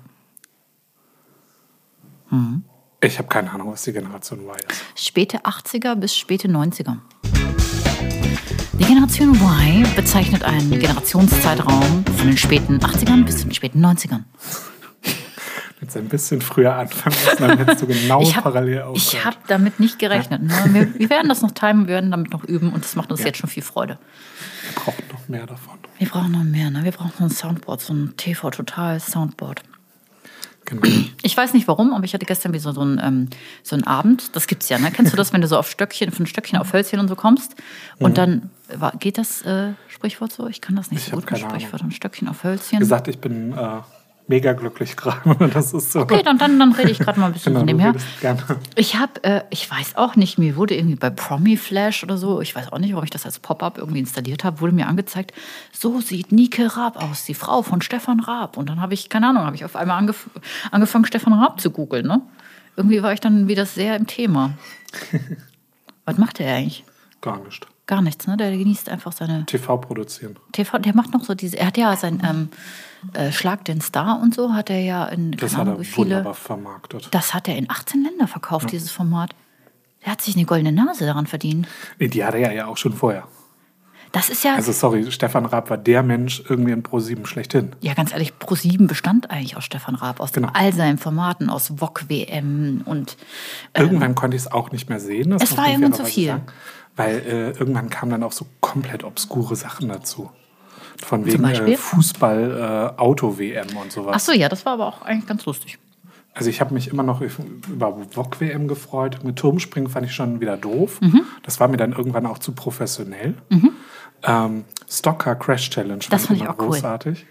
Speaker 3: Ich habe keine Ahnung, was die Generation Y ist.
Speaker 2: Späte achtziger bis späte neunziger. Die Generation Y bezeichnet einen Generationszeitraum von den späten achtzigern bis zu den späten neunzigern.
Speaker 3: Jetzt ein bisschen früher anfangen müssen, dann hättest du genau
Speaker 2: Ich habe
Speaker 3: parallel aufgehört.
Speaker 2: hab damit nicht gerechnet. Ne? Wir, wir werden das noch timen, wir werden damit noch üben und das macht uns
Speaker 3: Ja.
Speaker 2: jetzt schon viel Freude.
Speaker 3: Wir brauchen noch mehr davon.
Speaker 2: Wir brauchen noch mehr, ne? Wir brauchen so ein Soundboard, so ein T V-Total-Soundboard.
Speaker 3: Genau.
Speaker 2: Ich weiß nicht warum, aber ich hatte gestern wie so, so, einen, ähm, so einen Abend. Das gibt's ja, ne? Kennst du das, wenn du so auf Stöckchen, von Stöckchen auf Hölzchen und so kommst? Und dann, war, geht das äh, Sprichwort so? Ich kann das nicht
Speaker 3: Ich
Speaker 2: so
Speaker 3: hab
Speaker 2: gut mit
Speaker 3: keine Ahnung.
Speaker 2: Sprichwort. Und Stöckchen auf Hölzchen.
Speaker 3: Wie gesagt, ich bin äh, mega glücklich gerade. Das ist so.
Speaker 2: Okay, dann, dann, dann rede ich gerade mal ein bisschen
Speaker 3: Genau,
Speaker 2: von
Speaker 3: du
Speaker 2: dem her.
Speaker 3: redest gerne.
Speaker 2: Ich habe, äh, ich weiß auch nicht, mir wurde irgendwie bei Promi Flash oder so, ich weiß auch nicht, warum ich das als Pop-up irgendwie installiert habe, wurde mir angezeigt, so sieht Nike Raab aus, die Frau von Stefan Raab. Und dann habe ich, keine Ahnung, habe ich auf einmal angef angefangen, Stefan Raab zu googeln. Ne? Irgendwie war ich dann wieder sehr im Thema. Was macht der eigentlich?
Speaker 3: Gar nicht.
Speaker 2: Gar nichts, ne? Der genießt einfach seine
Speaker 3: T V produzieren.
Speaker 2: T V. Der macht noch so diese, er hat ja sein ähm, äh, Schlag den Star und so, hat er ja in,
Speaker 3: Das
Speaker 2: keine
Speaker 3: hat
Speaker 2: Ahnung,
Speaker 3: er
Speaker 2: wie viele.
Speaker 3: wunderbar vermarktet.
Speaker 2: Das hat er in achtzehn Länder verkauft, dieses Format. Der hat sich eine goldene Nase daran verdient.
Speaker 3: Nee, die hatte er ja auch schon vorher.
Speaker 2: Das ist ja,
Speaker 3: Also sorry, Stefan Raab war der Mensch irgendwie in ProSieben schlechthin.
Speaker 2: ja ganz ehrlich, ProSieben bestand eigentlich aus Stefan Raab, aus
Speaker 3: Genau.
Speaker 2: all seinen Formaten, aus V O G W M und ähm,
Speaker 3: Irgendwann konnte ich es auch nicht mehr sehen. Das
Speaker 2: Es
Speaker 3: muss
Speaker 2: war
Speaker 3: man
Speaker 2: irgendwann zu
Speaker 3: fairerweise
Speaker 2: viel.
Speaker 3: sagen. Weil äh, irgendwann kamen dann auch so komplett obskure Sachen dazu. Von wegen
Speaker 2: Beispiel?
Speaker 3: äh, Fußball, äh, Auto-W M und sowas.
Speaker 2: ach so, ja, das war aber auch eigentlich ganz lustig.
Speaker 3: Also ich habe mich immer noch über V O G W M gefreut. Mit Turmspringen fand ich schon wieder doof.
Speaker 2: Mhm.
Speaker 3: Das war mir dann irgendwann auch zu professionell. Ähm, Stocker Crash Challenge fand,
Speaker 2: Das fand
Speaker 3: ich
Speaker 2: ich
Speaker 3: immer
Speaker 2: auch cool.
Speaker 3: großartig.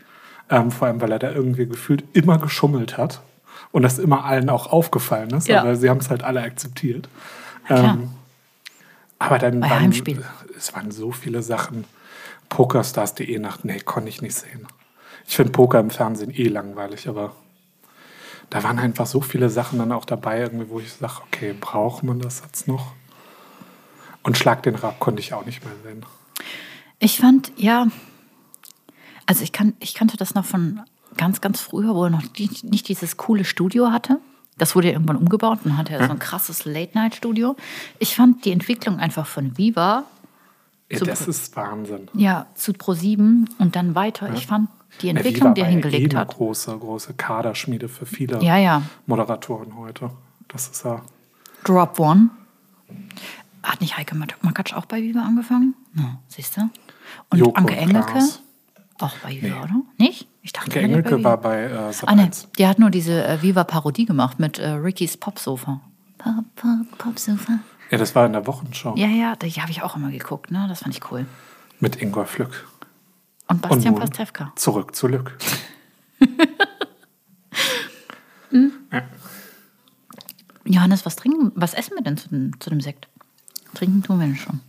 Speaker 3: Ähm, vor allem, weil er da irgendwie gefühlt immer geschummelt hat. Und das immer allen auch aufgefallen ist.
Speaker 2: Ja.
Speaker 3: Aber sie haben es halt alle akzeptiert.
Speaker 2: klar.
Speaker 3: Ähm, aber dann
Speaker 2: Bei
Speaker 3: waren,
Speaker 2: Heimspiel.
Speaker 3: es waren so viele Sachen. Pokerstars punkt de Nacht, nee, konnte ich nicht sehen. Ich finde Poker im Fernsehen eh langweilig, aber da waren einfach so viele Sachen dann auch dabei, irgendwie, wo ich sage, okay, braucht man das jetzt noch? Und Schlag den Rab konnte ich auch nicht mehr sehen.
Speaker 2: Ich fand, ja, also ich, kann, ich kannte das noch von ganz, ganz früher, wo er noch die, nicht dieses coole Studio hatte. Das wurde ja irgendwann umgebaut und hatte ja so ein krasses Late-Night-Studio. Ich fand die Entwicklung einfach von Viva
Speaker 3: Ja,
Speaker 2: zu,
Speaker 3: das ist Wahnsinn.
Speaker 2: ja, zu ProSieben und dann weiter.
Speaker 3: Ja.
Speaker 2: Ich fand die
Speaker 3: Ja,
Speaker 2: Entwicklung,
Speaker 3: Viva
Speaker 2: die er
Speaker 3: war ja eh
Speaker 2: hingelegt
Speaker 3: eine
Speaker 2: hat.
Speaker 3: große, große Kaderschmiede für viele
Speaker 2: Ja, ja.
Speaker 3: Moderatoren heute. Das ist ja...
Speaker 2: Drop One. Hat nicht Heike Makatsch auch bei Viva angefangen? No, siehst du? Und
Speaker 3: Joko
Speaker 2: Anke
Speaker 3: und
Speaker 2: Engelke
Speaker 3: Klaas.
Speaker 2: auch bei Viva,
Speaker 3: Nee.
Speaker 2: oder? Nicht? Ich dachte,
Speaker 3: Anke
Speaker 2: die hat bei
Speaker 3: Engelke
Speaker 2: Viva.
Speaker 3: war bei äh, Sat
Speaker 2: Ah, ne,
Speaker 3: eins.
Speaker 2: die hat nur diese äh, Viva-Parodie gemacht mit äh, Rickys Popsofa. Pop, Pop, Popsofa.
Speaker 3: Ja, das war in der Wochenschau.
Speaker 2: Ja, ja, die habe ich auch immer geguckt, ne? Das fand ich cool.
Speaker 3: Mit Ingwer Flück.
Speaker 2: Und Bastian
Speaker 3: nun
Speaker 2: Pastewka.
Speaker 3: Zurück zu Lück. ja.
Speaker 2: Johannes, was trinken, was essen wir denn zu dem, zu dem Sekt? Trinken tun wir denn schon.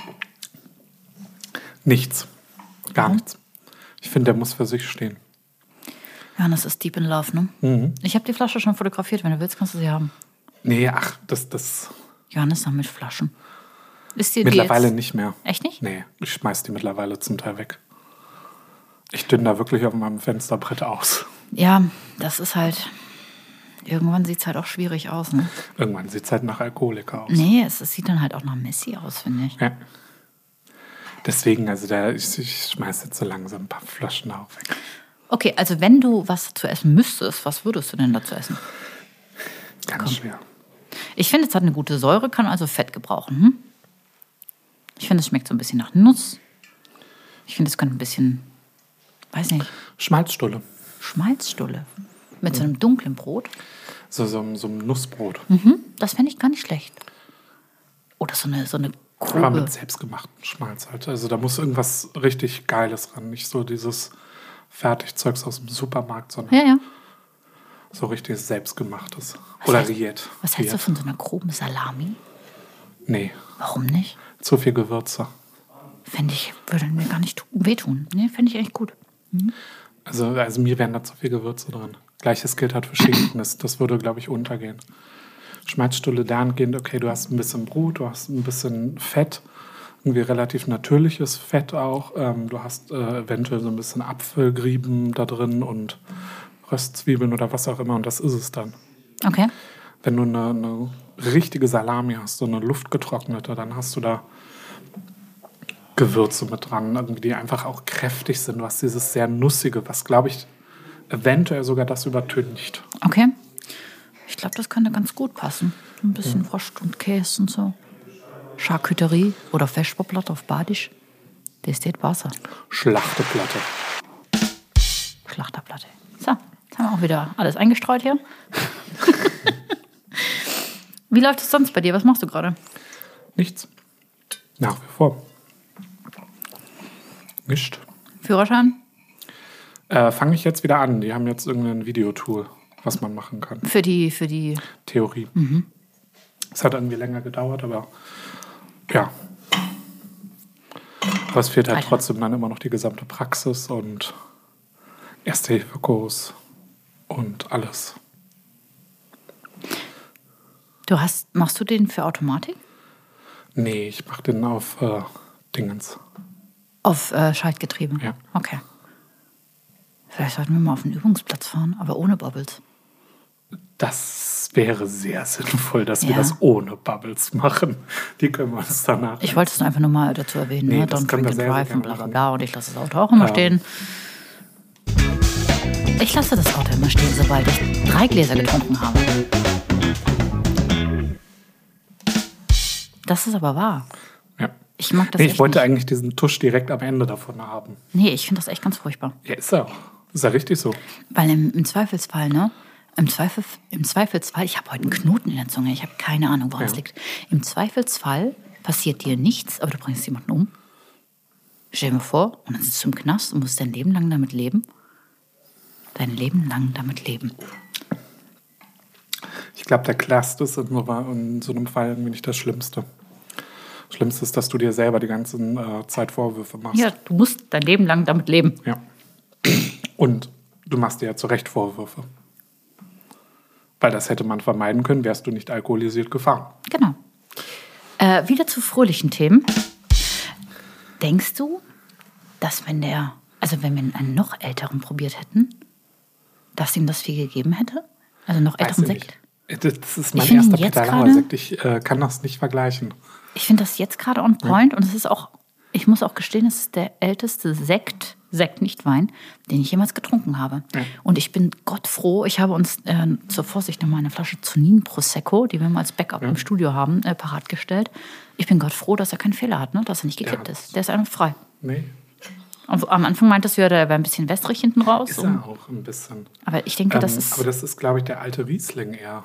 Speaker 3: Nichts. Gar
Speaker 2: Warum?
Speaker 3: nichts. Ich finde, der muss für sich stehen.
Speaker 2: Johannes ist deep in love, ne?
Speaker 3: Mhm.
Speaker 2: Ich habe die Flasche schon fotografiert. Wenn du willst, kannst du sie haben.
Speaker 3: Nee, ach, das, das
Speaker 2: Johannes noch mit Flaschen. Ist dir
Speaker 3: mittlerweile
Speaker 2: die jetzt
Speaker 3: nicht mehr.
Speaker 2: Echt nicht?
Speaker 3: Nee, ich schmeiß die mittlerweile zum Teil weg. Ich dünne da wirklich auf meinem Fensterbrett aus.
Speaker 2: Ja, das ist halt. Irgendwann sieht es halt auch schwierig aus, ne?
Speaker 3: Irgendwann sieht es halt nach Alkoholiker aus.
Speaker 2: Nee, es, es sieht dann halt auch nach Messi aus, finde ich.
Speaker 3: Ja. Deswegen, also da, ich, ich schmeiß jetzt so langsam ein paar Flaschen auch weg.
Speaker 2: Okay, also wenn du was zu essen müsstest, was würdest du denn dazu essen?
Speaker 3: Ganz
Speaker 2: Komm.
Speaker 3: schwer.
Speaker 2: Ich finde, es hat eine gute Säure, kann also Fett gebrauchen. Hm? Ich finde, es schmeckt so ein bisschen nach Nuss. Ich finde, es könnte ein bisschen, weiß nicht,
Speaker 3: Schmalzstulle.
Speaker 2: Schmalzstulle mit so einem dunklen Brot.
Speaker 3: So, so, so ein Nussbrot.
Speaker 2: Mhm, das fände ich gar nicht schlecht. Oder so eine, so eine
Speaker 3: Aber
Speaker 2: grobe.
Speaker 3: mit selbstgemachten Schmalz halt. Also da muss irgendwas richtig Geiles ran. Nicht so dieses Fertigzeugs aus dem Supermarkt, sondern
Speaker 2: Ja, ja.
Speaker 3: so richtig selbstgemachtes.
Speaker 2: Was
Speaker 3: Oder
Speaker 2: heißt-
Speaker 3: Rillette.
Speaker 2: Was hältst du
Speaker 3: Rillette.
Speaker 2: von so einer groben Salami?
Speaker 3: Nee,
Speaker 2: Warum nicht?
Speaker 3: zu viel Gewürze.
Speaker 2: Fände ich, würde mir gar nicht tu- wehtun. Nee, fände ich echt gut.
Speaker 3: Also, also mir wären da zu viel Gewürze drin. Gleiches gilt halt für Schinken. Das, das würde, glaube ich, untergehen. Schmalzstulle dahingehend, okay, du hast ein bisschen Brot, du hast ein bisschen Fett, irgendwie relativ natürliches Fett auch. Ähm, du hast äh, eventuell so ein bisschen Apfelgrieben da drin und Röstzwiebeln oder was auch immer und das ist es dann.
Speaker 2: Okay.
Speaker 3: Wenn du eine, eine richtige Salami hast, so eine luftgetrocknete, dann hast du da Gewürze mit dran, irgendwie, die einfach auch kräftig sind. Du hast dieses sehr nussige, was, glaube ich, eventuell sogar das übertüncht.
Speaker 2: Okay. Ich glaube, das könnte ganz gut passen. Ein bisschen Wurst und Käse und so. Charcuterie oder Feschboblatt auf Badisch. Das steht Wasser.
Speaker 3: Schlachteplatte.
Speaker 2: Schlachterplatte. So, jetzt haben wir auch wieder alles eingestreut hier. Wie läuft es sonst bei dir? Was machst du gerade?
Speaker 3: Nichts. Nach wie vor. Nicht.
Speaker 2: Führerschein?
Speaker 3: Äh, Fange ich jetzt wieder an. Die haben jetzt irgendein Videotool, was man machen kann.
Speaker 2: Für die, für die.
Speaker 3: Theorie. Es hat irgendwie länger gedauert, aber ja. Aber es fehlt halt
Speaker 2: Alter.
Speaker 3: trotzdem dann immer noch die gesamte Praxis und Erste-Hilfe-Kurs und alles.
Speaker 2: Du hast, machst du den für Automatik?
Speaker 3: Nee, ich mache den auf äh, Dingens.
Speaker 2: Auf äh, Schaltgetriebe?
Speaker 3: Ja.
Speaker 2: Okay. Vielleicht sollten wir mal auf den Übungsplatz fahren, aber ohne Bubbles.
Speaker 3: Das wäre sehr sinnvoll, dass wir
Speaker 2: Ja.
Speaker 3: das ohne Bubbles machen. Die können wir uns danach.
Speaker 2: Ich wollte es nur einfach nur mal dazu erwähnen,
Speaker 3: Nee,
Speaker 2: ne?
Speaker 3: das
Speaker 2: Don't
Speaker 3: können
Speaker 2: drink
Speaker 3: wir
Speaker 2: and
Speaker 3: sehr,
Speaker 2: drive
Speaker 3: sehr
Speaker 2: und
Speaker 3: gerne
Speaker 2: bla bla
Speaker 3: machen.
Speaker 2: bla. Und ich lasse das Auto auch immer
Speaker 3: Ja.
Speaker 2: stehen. Ich lasse das Auto immer stehen, sobald ich drei Gläser getrunken habe. Das ist aber wahr.
Speaker 3: Ja.
Speaker 2: Ich mag das
Speaker 3: Nee,
Speaker 2: echt
Speaker 3: ich wollte
Speaker 2: nicht.
Speaker 3: eigentlich diesen Tusch direkt am Ende davon haben.
Speaker 2: Nee, ich finde das echt ganz furchtbar.
Speaker 3: Ja, ist er auch. Ist ja richtig so.
Speaker 2: Weil im, im Zweifelsfall, ne? Im, Zweifel, Im Zweifelsfall, ich habe heute einen Knoten in der Zunge, ich habe keine Ahnung, woran es
Speaker 3: Ja.
Speaker 2: liegt. Im Zweifelsfall passiert dir nichts, aber du bringst jemanden um. Stell dir mal vor, und dann sitzt du im Knast und musst dein Leben lang damit leben. dein Leben lang damit leben.
Speaker 3: Ich glaube, der Knast ist in so, in so einem Fall irgendwie nicht das Schlimmste. Das Schlimmste ist, dass du dir selber die ganze äh, Zeit Vorwürfe machst.
Speaker 2: Ja, du musst dein Leben lang damit leben.
Speaker 3: Ja. Und du machst dir ja zu Recht Vorwürfe. Weil das hätte man vermeiden können, wärst du nicht alkoholisiert gefahren.
Speaker 2: Genau. Äh, wieder zu fröhlichen Themen. Denkst du, dass wenn der, also wenn wir einen noch älteren probiert hätten, dass ihm das viel gegeben hätte? Also noch älteren Sekt?
Speaker 3: Nicht. Das ist mein
Speaker 2: Ich find
Speaker 3: erster
Speaker 2: ihn jetzt
Speaker 3: Pedalauer-Sekt. Ich äh, kann das nicht vergleichen.
Speaker 2: Ich finde das jetzt gerade on point und es ist auch, ich muss auch gestehen, es ist der älteste Sekt, Sekt, nicht Wein, den ich jemals getrunken habe.
Speaker 3: Ja.
Speaker 2: Und ich bin Gott froh, ich habe uns äh, zur Vorsicht nochmal eine Flasche Zunin Prosecco, die wir mal als Backup
Speaker 3: Ja.
Speaker 2: im Studio haben, äh, parat gestellt. Ich bin Gott froh, dass er keinen Fehler hat, ne? Dass er nicht gekippt
Speaker 3: Ja.
Speaker 2: ist. Der ist einfach frei.
Speaker 3: Nee,
Speaker 2: Und am Anfang meintest du ja, der wäre ein bisschen wässrig hinten raus.
Speaker 3: ist
Speaker 2: um-
Speaker 3: er auch ein bisschen.
Speaker 2: Aber ich denke, das
Speaker 3: Ähm,
Speaker 2: ist,
Speaker 3: aber das ist, glaube ich, der alte Riesling eher.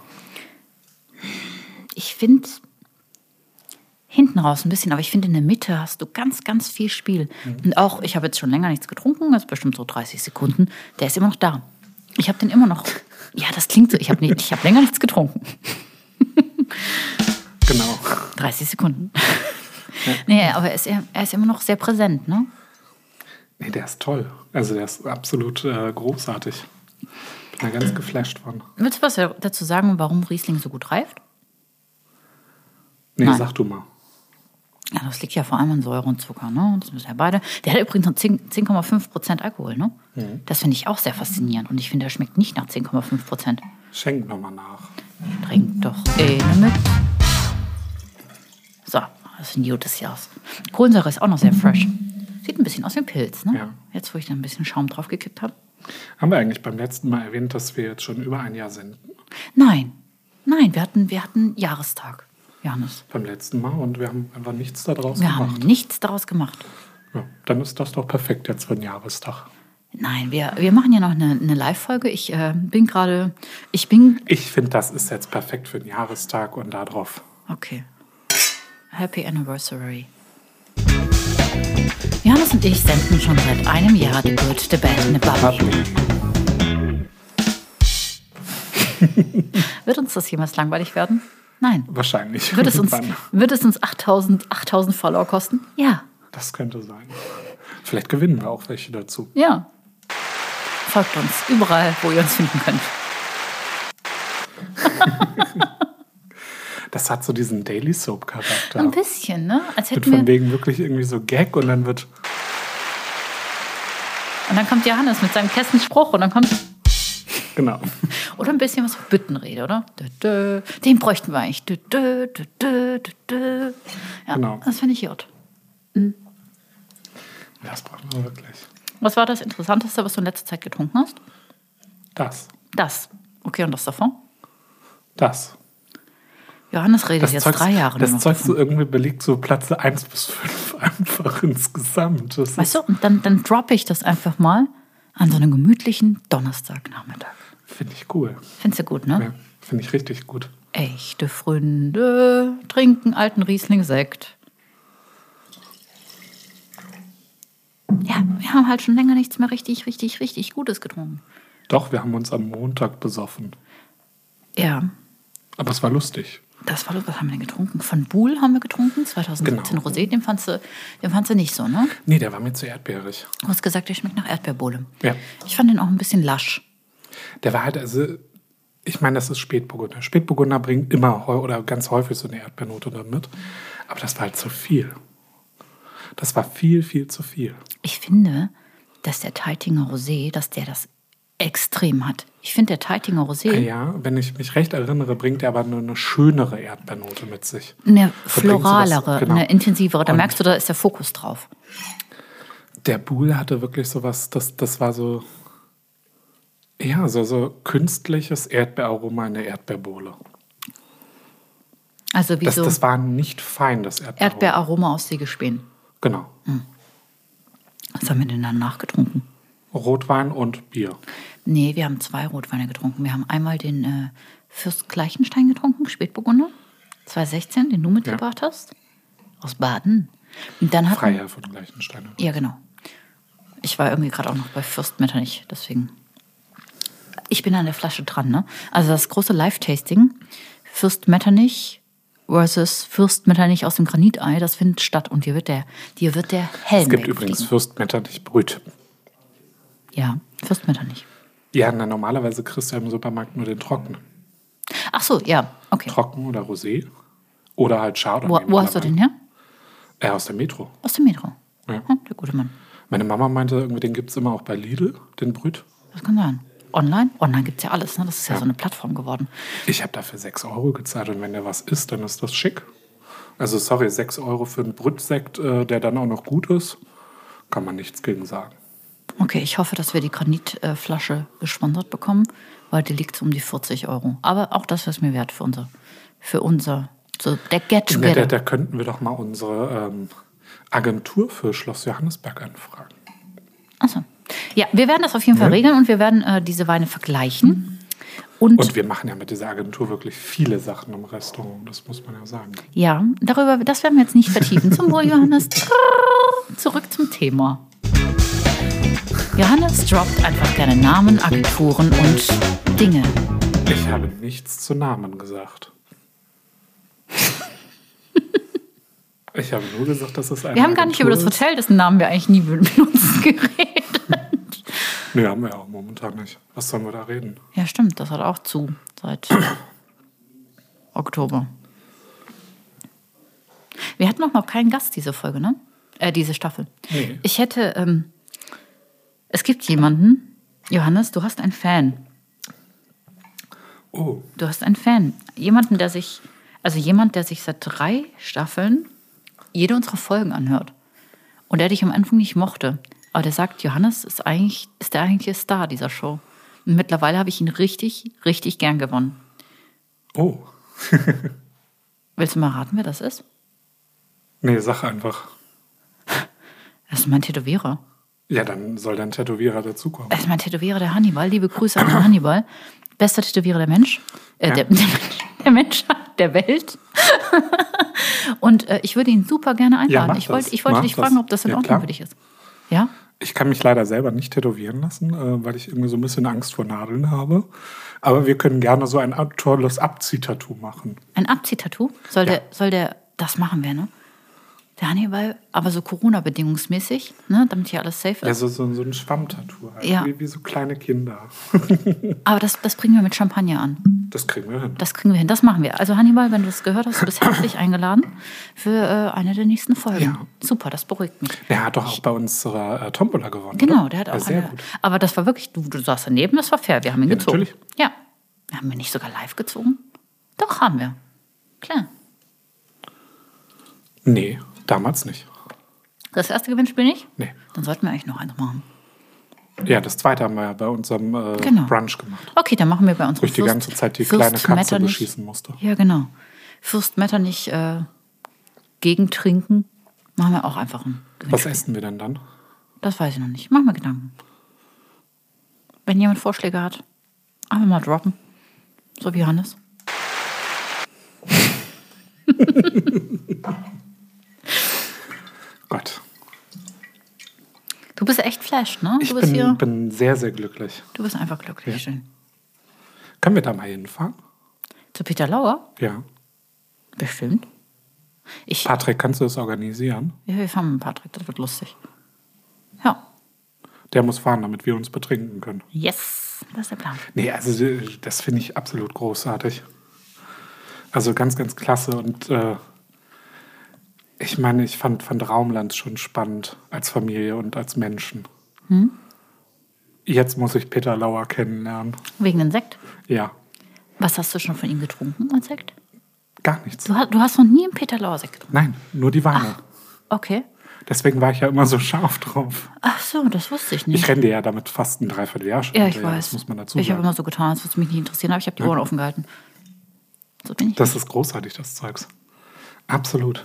Speaker 2: ich finde hinten raus ein bisschen, aber ich finde in der Mitte hast du ganz, ganz viel Spiel. Und auch, ich habe jetzt schon länger nichts getrunken, das ist bestimmt so dreißig Sekunden, der ist immer noch da. Ich habe den immer noch, ja, das klingt so, ich habe nicht, ich habe länger nichts getrunken.
Speaker 3: Genau.
Speaker 2: dreißig Sekunden. Nee, aber er ist, er ist immer noch sehr präsent, ne?
Speaker 3: Nee, der ist toll. Also der ist absolut äh, großartig. Bin da ganz geflasht von.
Speaker 2: Willst du was dazu sagen, warum Riesling so gut reift?
Speaker 3: Nee,
Speaker 2: Nein.
Speaker 3: sag du mal.
Speaker 2: Ja, das liegt ja vor allem an Säure und Zucker, ne? Das müssen ja beide. Der hat übrigens noch zehn Komma fünf Prozent Alkohol, ne?
Speaker 3: Mhm.
Speaker 2: Das finde ich auch sehr faszinierend. Und ich finde, der schmeckt nicht nach zehn Komma fünf Prozent.
Speaker 3: Schenk nochmal nach.
Speaker 2: Trink doch eine mit. So, das ist ein gutes Jahr. Kohlensäure ist auch noch sehr fresh. Sieht ein bisschen aus wie ein Pilz, ne?
Speaker 3: Ja.
Speaker 2: Jetzt, wo ich da ein bisschen Schaum drauf gekippt habe.
Speaker 3: Haben wir eigentlich beim letzten Mal erwähnt, dass wir jetzt schon über ein Jahr sind?
Speaker 2: Nein, nein, wir hatten, wir hatten Jahrestag, Johannes.
Speaker 3: Beim letzten Mal und wir haben einfach nichts daraus
Speaker 2: Wir
Speaker 3: gemacht.
Speaker 2: haben nichts daraus gemacht.
Speaker 3: Ja, dann ist das doch perfekt jetzt für den Jahrestag.
Speaker 2: Nein, wir, wir machen ja noch eine, eine Live-Folge. Ich äh, bin gerade, ich bin,
Speaker 3: Ich finde, das ist jetzt perfekt für den Jahrestag und darauf.
Speaker 2: okay. Happy Anniversary. Johannes und ich senden schon seit einem Jahr die Good, the Bad and the Bubbly. Wird uns das jemals langweilig werden? Nein.
Speaker 3: Wahrscheinlich.
Speaker 2: Wird es uns,
Speaker 3: Irgendwann.
Speaker 2: wird es uns achttausend, achttausend Follower kosten? Ja.
Speaker 3: Das könnte sein. Vielleicht gewinnen wir auch welche dazu.
Speaker 2: Ja. Folgt uns überall, wo ihr uns finden könnt.
Speaker 3: Das hat so diesen Daily Soap-Charakter.
Speaker 2: Ein bisschen, ne? Als
Speaker 3: Wird
Speaker 2: hätten
Speaker 3: von
Speaker 2: wir.
Speaker 3: wegen wirklich irgendwie so Gag und dann wird.
Speaker 2: Und dann kommt Johannes mit seinem Kessenspruch und dann kommt.
Speaker 3: Genau.
Speaker 2: Oder ein bisschen was auf Büttenrede, oder? Dö, dö. Den bräuchten wir eigentlich. Dö, dö, dö, dö, dö, dö. Ja,
Speaker 3: Genau.
Speaker 2: das finde ich gut.
Speaker 3: Das brauchen wir wirklich.
Speaker 2: Was war das Interessanteste, was du in letzter Zeit getrunken hast?
Speaker 3: Das.
Speaker 2: Das. Okay, und das davon?
Speaker 3: Das.
Speaker 2: Johannes redet
Speaker 3: Das
Speaker 2: jetzt
Speaker 3: Zeug,
Speaker 2: drei Jahre
Speaker 3: das
Speaker 2: nur noch
Speaker 3: Zeug
Speaker 2: davon.
Speaker 3: so irgendwie belegt so Plätze eins bis fünf einfach insgesamt. Das
Speaker 2: Weißt du, und dann, dann droppe ich das einfach mal an so einem gemütlichen Donnerstagnachmittag.
Speaker 3: Finde ich cool.
Speaker 2: Findest du gut, ne?
Speaker 3: Ja, finde ich richtig gut.
Speaker 2: Echte Freunde trinken alten Riesling-Sekt. Ja, wir haben halt schon länger nichts mehr richtig, richtig, richtig Gutes getrunken.
Speaker 3: Doch, wir haben uns am Montag besoffen.
Speaker 2: Ja,
Speaker 3: Aber es war lustig.
Speaker 2: das war, was haben wir denn getrunken? Von Buhl haben wir getrunken, zwanzig siebzehn
Speaker 3: Genau.
Speaker 2: Rosé, den fandst, du, den fandst du nicht so, ne?
Speaker 3: Nee, der war mir zu erdbeerig.
Speaker 2: Du hast gesagt, der schmeckt nach Erdbeerbohle.
Speaker 3: Ja.
Speaker 2: Ich fand den auch ein bisschen lasch.
Speaker 3: Der war halt, also, ich meine, das ist Spätburgunder. Spätburgunder bringt immer heu- oder ganz häufig so eine Erdbeernote damit. Aber das war halt zu viel. Das war viel, viel zu viel.
Speaker 2: Ich finde, dass der Teitinger Rosé, dass der das extrem hat. Ich finde, der Teitinger Rosé,
Speaker 3: Ja, wenn ich mich recht erinnere, bringt er aber nur eine schönere Erdbeernote mit sich.
Speaker 2: eine
Speaker 3: bringt so was-
Speaker 2: floralere,
Speaker 3: genau.
Speaker 2: eine intensivere. Da
Speaker 3: Und-
Speaker 2: merkst du, da ist der Fokus drauf.
Speaker 3: Der Buhl hatte wirklich sowas, das, das war so, ja, so, so künstliches Erdbeeraroma in der Erdbeerbohle.
Speaker 2: Also wie
Speaker 3: Das,
Speaker 2: so
Speaker 3: das war nicht fein, das Erdbeeraroma.
Speaker 2: Erdbeeraroma aus Sägespänen.
Speaker 3: Genau.
Speaker 2: Was haben wir denn dann nachgetrunken?
Speaker 3: Rotwein und Bier.
Speaker 2: Nee, wir haben zwei Rotweine getrunken. Wir haben einmal den äh, Fürst Gleichenstein getrunken, Spätburgunder, zwanzig sechzehn, den du mitgebracht hast, aus Baden. Und dann hatten,
Speaker 3: Freiherr von Gleichenstein.
Speaker 2: Ja, genau. Ich war irgendwie gerade auch noch bei Fürst Metternich, deswegen. ich bin an der Flasche dran, ne? Also das große Live-Tasting, Fürst Metternich versus Fürst Metternich aus dem Granitei, das findet statt und dir wird der, dir wird der Helm
Speaker 3: Es gibt
Speaker 2: wegfliegen.
Speaker 3: übrigens Fürst Metternich Brüt.
Speaker 2: Ja, Fürst Metternich.
Speaker 3: Ja, na, normalerweise kriegst du ja im Supermarkt nur den trockenen.
Speaker 2: Ach so, ja, okay.
Speaker 3: Trocken oder Rosé. Oder halt Chardonnay.
Speaker 2: Wo, wo hast du den her?
Speaker 3: Äh, aus der Metro.
Speaker 2: Aus dem Metro.
Speaker 3: Ja.
Speaker 2: Ja, der gute Mann.
Speaker 3: Meine Mama meinte, irgendwie, den gibt es immer auch bei Lidl, den Brüt.
Speaker 2: Das kann sein. Online? Online gibt es ja alles, ne? Das ist ja,
Speaker 3: Ja.
Speaker 2: so eine Plattform geworden.
Speaker 3: Ich habe dafür sechs Euro gezahlt und wenn der was isst, dann ist das schick. Also sorry, sechs Euro für einen Brüt-Sekt, äh, der dann auch noch gut ist, kann man nichts gegen sagen.
Speaker 2: Okay, ich hoffe, dass wir die Granitflasche gesponsert bekommen, weil die liegt so um die vierzig Euro. Aber auch das ist mir wert für unser, für unser, so der Get
Speaker 3: Ja,
Speaker 2: Together.
Speaker 3: da, da könnten wir doch mal unsere ähm, Agentur für Schloss Johannesberg anfragen.
Speaker 2: Achso. Ja, wir werden das auf jeden Fall
Speaker 3: Ja.
Speaker 2: regeln und wir werden äh, diese Weine vergleichen. Und,
Speaker 3: Und wir machen ja mit dieser Agentur wirklich viele Sachen im Restaurant, das muss man ja sagen.
Speaker 2: ja, darüber, das werden wir jetzt nicht vertiefen. Zum Wohl, Johannes. Zurück zum Thema. Johannes droppt einfach gerne Namen, Agenturen und Dinge.
Speaker 3: Ich habe nichts zu Namen gesagt. Ich habe nur gesagt, dass es eine
Speaker 2: Wir haben gar nicht über das
Speaker 3: Agentur ist.
Speaker 2: Hotel, dessen Namen wir eigentlich nie benutzen, geredet.
Speaker 3: Nee, haben wir ja auch momentan nicht. Was sollen wir da reden?
Speaker 2: Ja, stimmt, das hat auch zu seit Oktober. Wir hatten auch noch keinen Gast diese Folge, ne? Äh, diese Staffel.
Speaker 3: Nee.
Speaker 2: Ich hätte, ähm, es gibt jemanden, Johannes, du hast einen Fan.
Speaker 3: Oh,
Speaker 2: Du hast einen Fan. Jemanden, der sich, also jemand, der sich seit drei Staffeln jede unserer Folgen anhört. Und der dich am Anfang nicht mochte. Aber der sagt, Johannes ist eigentlich, ist der eigentliche Star dieser Show. Und mittlerweile habe ich ihn richtig, richtig gern gewonnen.
Speaker 3: oh.
Speaker 2: Willst du mal raten, wer das ist?
Speaker 3: Nee, sag einfach.
Speaker 2: Das ist mein Tätowierer.
Speaker 3: Ja, dann soll dein Tätowierer dazukommen.
Speaker 2: Das ist mein Tätowierer, der Hannibal. Liebe Grüße an den Hannibal. Bester Tätowierer der Mensch. Äh,
Speaker 3: Ja.
Speaker 2: der, der, der Menschheit, der Welt. Und äh, ich würde ihn super gerne
Speaker 3: Ja,
Speaker 2: einladen.
Speaker 3: mach
Speaker 2: ich
Speaker 3: das.
Speaker 2: wollte ich wollte
Speaker 3: Mach
Speaker 2: dich
Speaker 3: das.
Speaker 2: fragen, ob das in
Speaker 3: Ja,
Speaker 2: Ordnung
Speaker 3: klar.
Speaker 2: für dich ist. Ja?
Speaker 3: Ich kann mich leider selber nicht tätowieren lassen, äh, weil ich irgendwie so ein bisschen Angst vor Nadeln habe. Aber wir können gerne so ein tolles Abziehtattoo machen.
Speaker 2: Ein Abziehtattoo? Soll,
Speaker 3: Ja.
Speaker 2: der, soll der, das machen wir, ne? Der Hannibal, aber so Corona-bedingungsmäßig, ne? Damit hier alles safe
Speaker 3: Ja,
Speaker 2: ist.
Speaker 3: so, so, so ein Schwammtattoo. Halt.
Speaker 2: Ja.
Speaker 3: Wie, wie so kleine Kinder.
Speaker 2: Aber das, das bringen wir mit Champagner an.
Speaker 3: Das kriegen wir hin.
Speaker 2: Das kriegen wir hin, das machen wir. Also Hannibal, wenn du das gehört hast, du bist herzlich eingeladen für äh, eine der nächsten Folgen.
Speaker 3: Ja.
Speaker 2: Super, das beruhigt mich.
Speaker 3: Der hat doch auch bei unserer äh, Tombola gewonnen.
Speaker 2: Genau,
Speaker 3: oder?
Speaker 2: der hat
Speaker 3: Ja,
Speaker 2: auch
Speaker 3: sehr
Speaker 2: eine.
Speaker 3: gut.
Speaker 2: Aber das war wirklich, du, du saßt daneben, das war fair. Wir haben ihn
Speaker 3: Ja,
Speaker 2: gezogen.
Speaker 3: natürlich.
Speaker 2: Ja. Wir haben ihn nicht sogar live gezogen? Doch, haben wir. Klar.
Speaker 3: Nee, damals nicht.
Speaker 2: Das erste Gewinnspiel nicht?
Speaker 3: Nee.
Speaker 2: Dann sollten wir eigentlich noch eins machen.
Speaker 3: Ja, das zweite haben wir ja bei unserem äh,
Speaker 2: Genau.
Speaker 3: Brunch gemacht.
Speaker 2: Okay, dann machen wir bei unserem
Speaker 3: Wo ich die
Speaker 2: Fürst-
Speaker 3: ganze Zeit die
Speaker 2: Fürst
Speaker 3: kleine Katze
Speaker 2: Metternich-
Speaker 3: beschießen musste.
Speaker 2: Ja, genau. Fürst Metternich äh, gegentrinken. Machen wir auch einfach ein
Speaker 3: Was
Speaker 2: Gewinnspiel.
Speaker 3: essen wir denn dann?
Speaker 2: Das weiß ich noch nicht. Mach mir Gedanken. Wenn jemand Vorschläge hat, einfach mal droppen. So wie Hannes.
Speaker 3: Gott.
Speaker 2: Du bist echt flashed, ne?
Speaker 3: Ich
Speaker 2: Du bist hier.
Speaker 3: bin, bin sehr, sehr glücklich.
Speaker 2: Du bist einfach glücklich.
Speaker 3: Ja.
Speaker 2: Schön.
Speaker 3: Können wir da mal hinfahren?
Speaker 2: Zu Peter Lauer?
Speaker 3: Ja.
Speaker 2: Bestimmt. Ich,
Speaker 3: Patrick, kannst du das organisieren?
Speaker 2: ja, wir fahren mit Patrick, das wird lustig. Ja.
Speaker 3: Der muss fahren, damit wir uns betrinken können.
Speaker 2: Yes. Das ist der Plan.
Speaker 3: Nee, also das finde ich absolut großartig. Also ganz, ganz klasse. Und äh, ich meine, ich fand, fand Raumland schon spannend als Familie und als Menschen.
Speaker 2: Hm?
Speaker 3: Jetzt muss ich Peter Lauer kennenlernen.
Speaker 2: Wegen dem Sekt.
Speaker 3: Ja,
Speaker 2: Was hast du schon von ihm getrunken als Sekt?
Speaker 3: gar nichts.
Speaker 2: Du, hast- du hast noch nie einen Peter Lauer Sekt getrunken.
Speaker 3: Nein, nur die Weine.
Speaker 2: Okay.
Speaker 3: Deswegen war ich ja immer so scharf drauf.
Speaker 2: Ach so, das wusste ich nicht.
Speaker 3: Ich renne dir ja damit fast ein Dreivierteljahr schon
Speaker 2: ja, ich
Speaker 3: hinterher,
Speaker 2: weiß.
Speaker 3: Das muss man dazu
Speaker 2: ich habe
Speaker 3: sagen.
Speaker 2: immer so getan, als würde es mich nicht interessieren, aber ich habe die Ohren offen gehalten. So bin ich.
Speaker 3: Das ist großartig, das Zeugs. Absolut.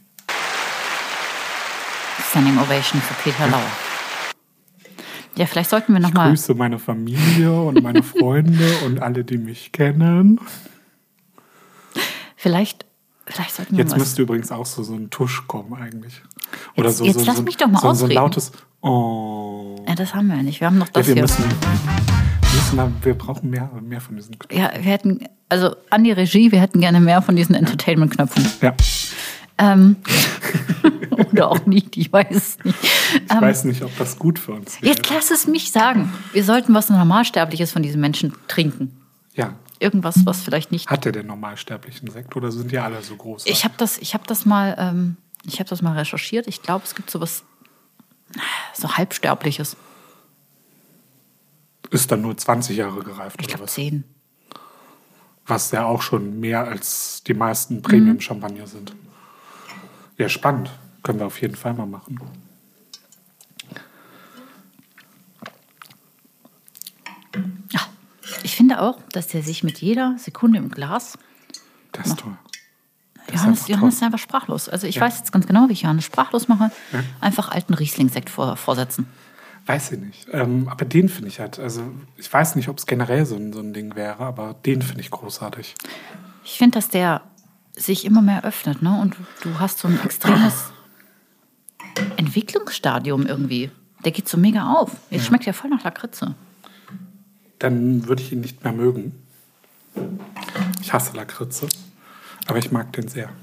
Speaker 2: Standing Ovation für Peter Lauer. Ja, vielleicht sollten wir
Speaker 3: Ich
Speaker 2: nochmal.
Speaker 3: grüße meine Familie und meine Freunde und alle, die mich kennen.
Speaker 2: Vielleicht, vielleicht sollten wir
Speaker 3: Jetzt
Speaker 2: was.
Speaker 3: müsste übrigens auch so, so ein Tusch kommen eigentlich. Oder
Speaker 2: Jetzt-
Speaker 3: so,
Speaker 2: jetzt
Speaker 3: so,
Speaker 2: lass
Speaker 3: so,
Speaker 2: mich doch mal
Speaker 3: so, so ein
Speaker 2: ausreden.
Speaker 3: lautes Oh.
Speaker 2: Ja, das haben wir ja nicht. Wir haben noch
Speaker 3: Ja,
Speaker 2: das
Speaker 3: wir
Speaker 2: hier.
Speaker 3: müssen, müssen wir, wir brauchen mehr, mehr von diesen Knöpfen.
Speaker 2: Ja, wir hätten, also an die Regie, wir hätten gerne mehr von diesen Entertainment-Knöpfen.
Speaker 3: Ja.
Speaker 2: Ähm, oder auch nicht, ich weiß es nicht.
Speaker 3: Ich
Speaker 2: ähm,
Speaker 3: weiß nicht, ob das gut für uns wäre.
Speaker 2: Jetzt lass es mich sagen. Wir sollten was Normalsterbliches von diesen Menschen trinken.
Speaker 3: Ja.
Speaker 2: Irgendwas, was vielleicht nicht...
Speaker 3: Hat der den normalsterblichen Sekt oder sind die alle so groß?
Speaker 2: Ich habe das, ich hab das mal, ähm, ich habe das mal recherchiert. Ich glaube, es gibt sowas, so halbsterbliches.
Speaker 3: Ist dann nur zwanzig Jahre gereift
Speaker 2: Ich
Speaker 3: oder
Speaker 2: glaube
Speaker 3: was?
Speaker 2: zehn.
Speaker 3: Was ja auch schon mehr als die meisten Premium-Champagner sind. Ja, spannend. Können wir auf jeden Fall mal machen.
Speaker 2: Ja, ich finde auch, dass der sich mit jeder Sekunde im Glas...
Speaker 3: Das ist toll. Das ist
Speaker 2: Johannes,
Speaker 3: einfach
Speaker 2: Johannes
Speaker 3: toll.
Speaker 2: ist einfach sprachlos. Also ich
Speaker 3: Ja.
Speaker 2: weiß jetzt ganz genau, wie ich Johannes sprachlos mache.
Speaker 3: Ja.
Speaker 2: Einfach alten Riesling-Sekt vor, vorsetzen.
Speaker 3: Weiß ich nicht. Ähm, aber den finde ich halt, also ich weiß nicht, ob es generell so ein, so ein Ding wäre, aber den finde ich großartig.
Speaker 2: Ich finde, dass der sich immer mehr öffnet, ne? Und du, du hast so ein extremes Entwicklungsstadium irgendwie. Der geht so mega auf. Jetzt schmeckt der voll nach Lakritze.
Speaker 3: Dann würde ich ihn nicht mehr mögen. Ich hasse Lakritze, aber ich mag den sehr.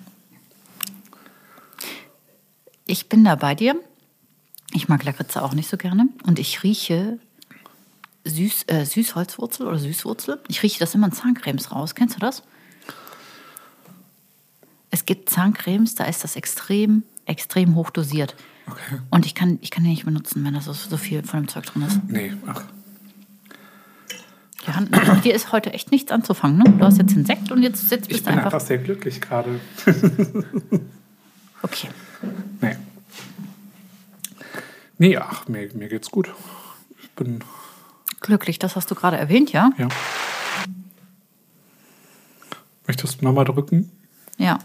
Speaker 2: Ich bin da bei dir. Ich mag Lakritze auch nicht so gerne. Und ich rieche Süß, äh, Süßholzwurzel oder Süßwurzel. Ich rieche das immer in Zahncremes raus. Kennst du das? Es gibt Zahncremes, da ist das extrem, extrem hoch dosiert.
Speaker 3: Okay.
Speaker 2: Und ich kann, ich kann die nicht benutzen, wenn da so, so viel von dem Zeug drin ist.
Speaker 3: Nee, ach.
Speaker 2: Johann, mit dir ist heute echt nichts anzufangen, ne? Du hast jetzt den Sekt und jetzt, jetzt
Speaker 3: Ich
Speaker 2: bist du
Speaker 3: bin
Speaker 2: einfach...
Speaker 3: einfach sehr glücklich gerade.
Speaker 2: Okay.
Speaker 3: Nee. Nee, ach, mir, mir geht's gut. Ich bin,
Speaker 2: Glücklich, das hast du gerade erwähnt, ja?
Speaker 3: ja. Möchtest du nochmal drücken?
Speaker 2: Ja.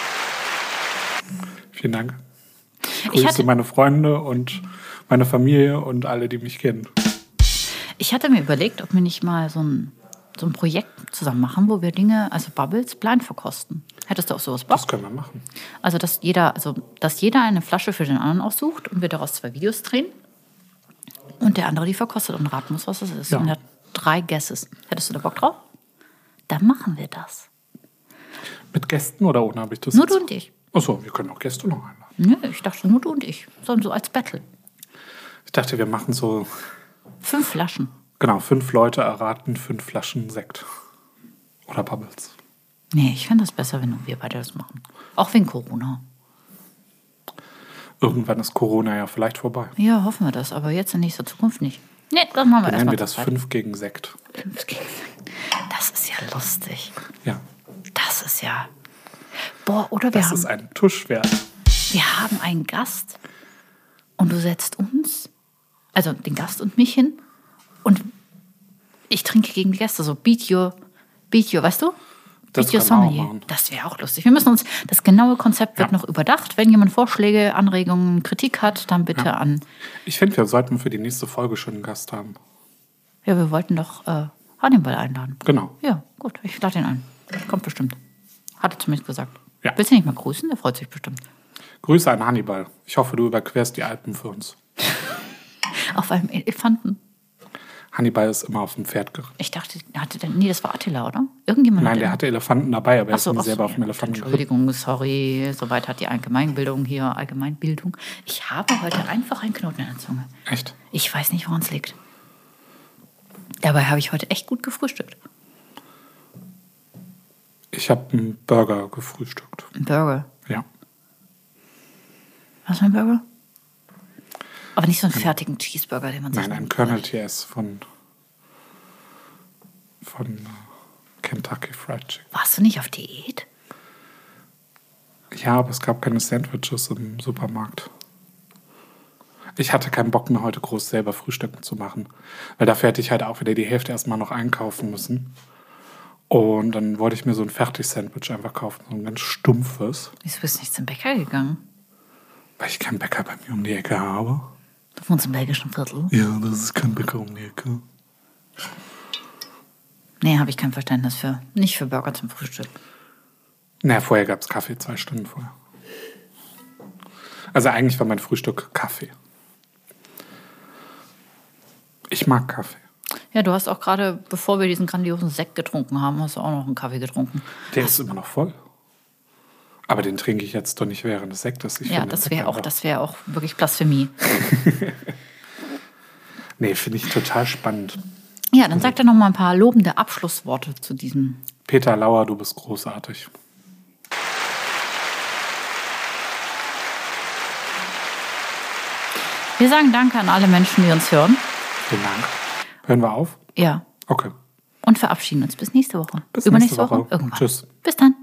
Speaker 3: Vielen Dank.
Speaker 2: Ich
Speaker 3: Grüße
Speaker 2: hatte,
Speaker 3: meine Freunde und meine Familie und alle, die mich kennen.
Speaker 2: ich hatte mir überlegt, ob wir nicht mal so ein, so ein Projekt zusammen machen, wo wir Dinge, also Bubbles, blind verkosten. Hättest du auf sowas Bock?
Speaker 3: Das können wir machen.
Speaker 2: Also, dass jeder, also, dass jeder eine Flasche für den anderen aussucht und wir daraus zwei Videos drehen und der andere die verkostet und raten muss, was es ist.
Speaker 3: Ja.
Speaker 2: Und er hat drei Guesses. Hättest du da Bock drauf? Dann machen wir das.
Speaker 3: Mit Gästen oder ohne habe ich das
Speaker 2: Nur
Speaker 3: jetzt?
Speaker 2: du und ich.
Speaker 3: Achso, wir können auch Gäste noch einladen.
Speaker 2: Nö, ich dachte nur du und ich. Sondern so als Battle.
Speaker 3: Ich dachte, wir machen so,
Speaker 2: Fünf Flaschen.
Speaker 3: genau, fünf Leute erraten fünf Flaschen Sekt. Oder Bubbles.
Speaker 2: Nee, ich fände das besser, wenn wir beide das machen. Auch wegen Corona.
Speaker 3: Irgendwann ist Corona ja vielleicht vorbei.
Speaker 2: Ja, hoffen wir das. Aber jetzt in nächster Zukunft nicht. Nee, dann machen wir
Speaker 3: Dann nennen
Speaker 2: erstmal
Speaker 3: wir das
Speaker 2: zu zweit.
Speaker 3: fünf gegen Sekt.
Speaker 2: Fünf gegen Das ist ja lustig.
Speaker 3: Ja,
Speaker 2: Das ist ja... Boah, oder wir
Speaker 3: das
Speaker 2: haben...
Speaker 3: ist ein Tusch wert.
Speaker 2: Wir haben einen Gast und du setzt uns, also den Gast und mich hin und ich trinke gegen die Gäste, so beat your, beat your, weißt du?
Speaker 3: Das
Speaker 2: Beat your
Speaker 3: können wir auch
Speaker 2: Sommelier.
Speaker 3: machen.
Speaker 2: Das wäre auch lustig. Wir müssen uns, das genaue Konzept wird
Speaker 3: Ja.
Speaker 2: noch überdacht. Wenn jemand Vorschläge, Anregungen, Kritik hat, dann bitte
Speaker 3: Ja.
Speaker 2: an,
Speaker 3: Ich finde, wir sollten für die nächste Folge schon einen Gast haben.
Speaker 2: ja, wir wollten doch äh, Hannibal einladen.
Speaker 3: Genau.
Speaker 2: Ja, gut, ich lade ihn ein. Kommt bestimmt. Hat er zumindest gesagt.
Speaker 3: Ja.
Speaker 2: Willst du nicht mal grüßen? Der freut sich bestimmt.
Speaker 3: Grüße an Hannibal. Ich hoffe, du überquerst die Alpen für uns.
Speaker 2: Auf einem Elefanten.
Speaker 3: Hannibal ist immer auf dem Pferd geritten.
Speaker 2: Ich dachte, hatte der, nee, das war Attila, oder? Irgendjemand
Speaker 3: Nein,
Speaker 2: hatte
Speaker 3: der hatte Elefanten dabei, aber er
Speaker 2: Ach
Speaker 3: ist
Speaker 2: so,
Speaker 3: nie
Speaker 2: ach so,
Speaker 3: selber auf dem
Speaker 2: ja,
Speaker 3: Elefanten geritten.
Speaker 2: Entschuldigung, sorry. Soweit hat die Allgemeinbildung hier, Allgemeinbildung. Ich habe heute einfach einen Knoten in der Zunge.
Speaker 3: Echt?
Speaker 2: Ich weiß nicht, woran es liegt. Dabei habe ich heute echt gut gefrühstückt.
Speaker 3: Ich habe einen Burger gefrühstückt.
Speaker 2: Ein Burger.
Speaker 3: Ja.
Speaker 2: Was für ein Burger? Aber nicht so einen fertigen Cheeseburger, den man sich...
Speaker 3: Nein, ein Colonel T S von, von äh, Kentucky Fried Chicken.
Speaker 2: Warst du nicht auf Diät?
Speaker 3: Ja, aber es gab keine Sandwiches im Supermarkt. Ich hatte keinen Bock mehr, heute groß selber Frühstücken zu machen. Weil dafür hätte ich halt auch wieder die Hälfte erstmal noch einkaufen müssen. Und dann wollte ich mir so ein Fertig-Sandwich einfach kaufen. So ein ganz stumpfes.
Speaker 2: Wieso bist du nicht zum Bäcker gegangen?
Speaker 3: Weil ich keinen Bäcker bei mir um die Ecke habe.
Speaker 2: Du wohnst im belgischen Viertel?
Speaker 3: Ja, das ist kein Bäcker um die Ecke.
Speaker 2: Nee, habe ich kein Verständnis für. Nicht für Burger zum Frühstück.
Speaker 3: Na, vorher gab es Kaffee, zwei Stunden vorher. Also eigentlich war mein Frühstück Kaffee. Ich mag Kaffee.
Speaker 2: Ja, du hast auch gerade, bevor wir diesen grandiosen Sekt getrunken haben, hast du auch noch einen Kaffee getrunken.
Speaker 3: Der ist immer noch voll. Aber den trinke ich jetzt doch nicht während des Sektes. Ich
Speaker 2: ja,
Speaker 3: finde,
Speaker 2: das wäre auch, das wär auch wirklich Blasphemie.
Speaker 3: Nee, finde ich total spannend.
Speaker 2: Ja, dann sag doch noch mal ein paar lobende Abschlussworte zu diesem.
Speaker 3: Peter Lauer, du bist großartig.
Speaker 2: Wir sagen Danke an alle Menschen, die uns hören.
Speaker 3: Vielen Dank. Hören wir auf?
Speaker 2: Ja.
Speaker 3: Okay.
Speaker 2: Und verabschieden uns bis nächste Woche.
Speaker 3: Bis
Speaker 2: Übernächste
Speaker 3: nächste Woche.
Speaker 2: Woche. Irgendwann.
Speaker 3: Tschüss.
Speaker 2: Bis dann.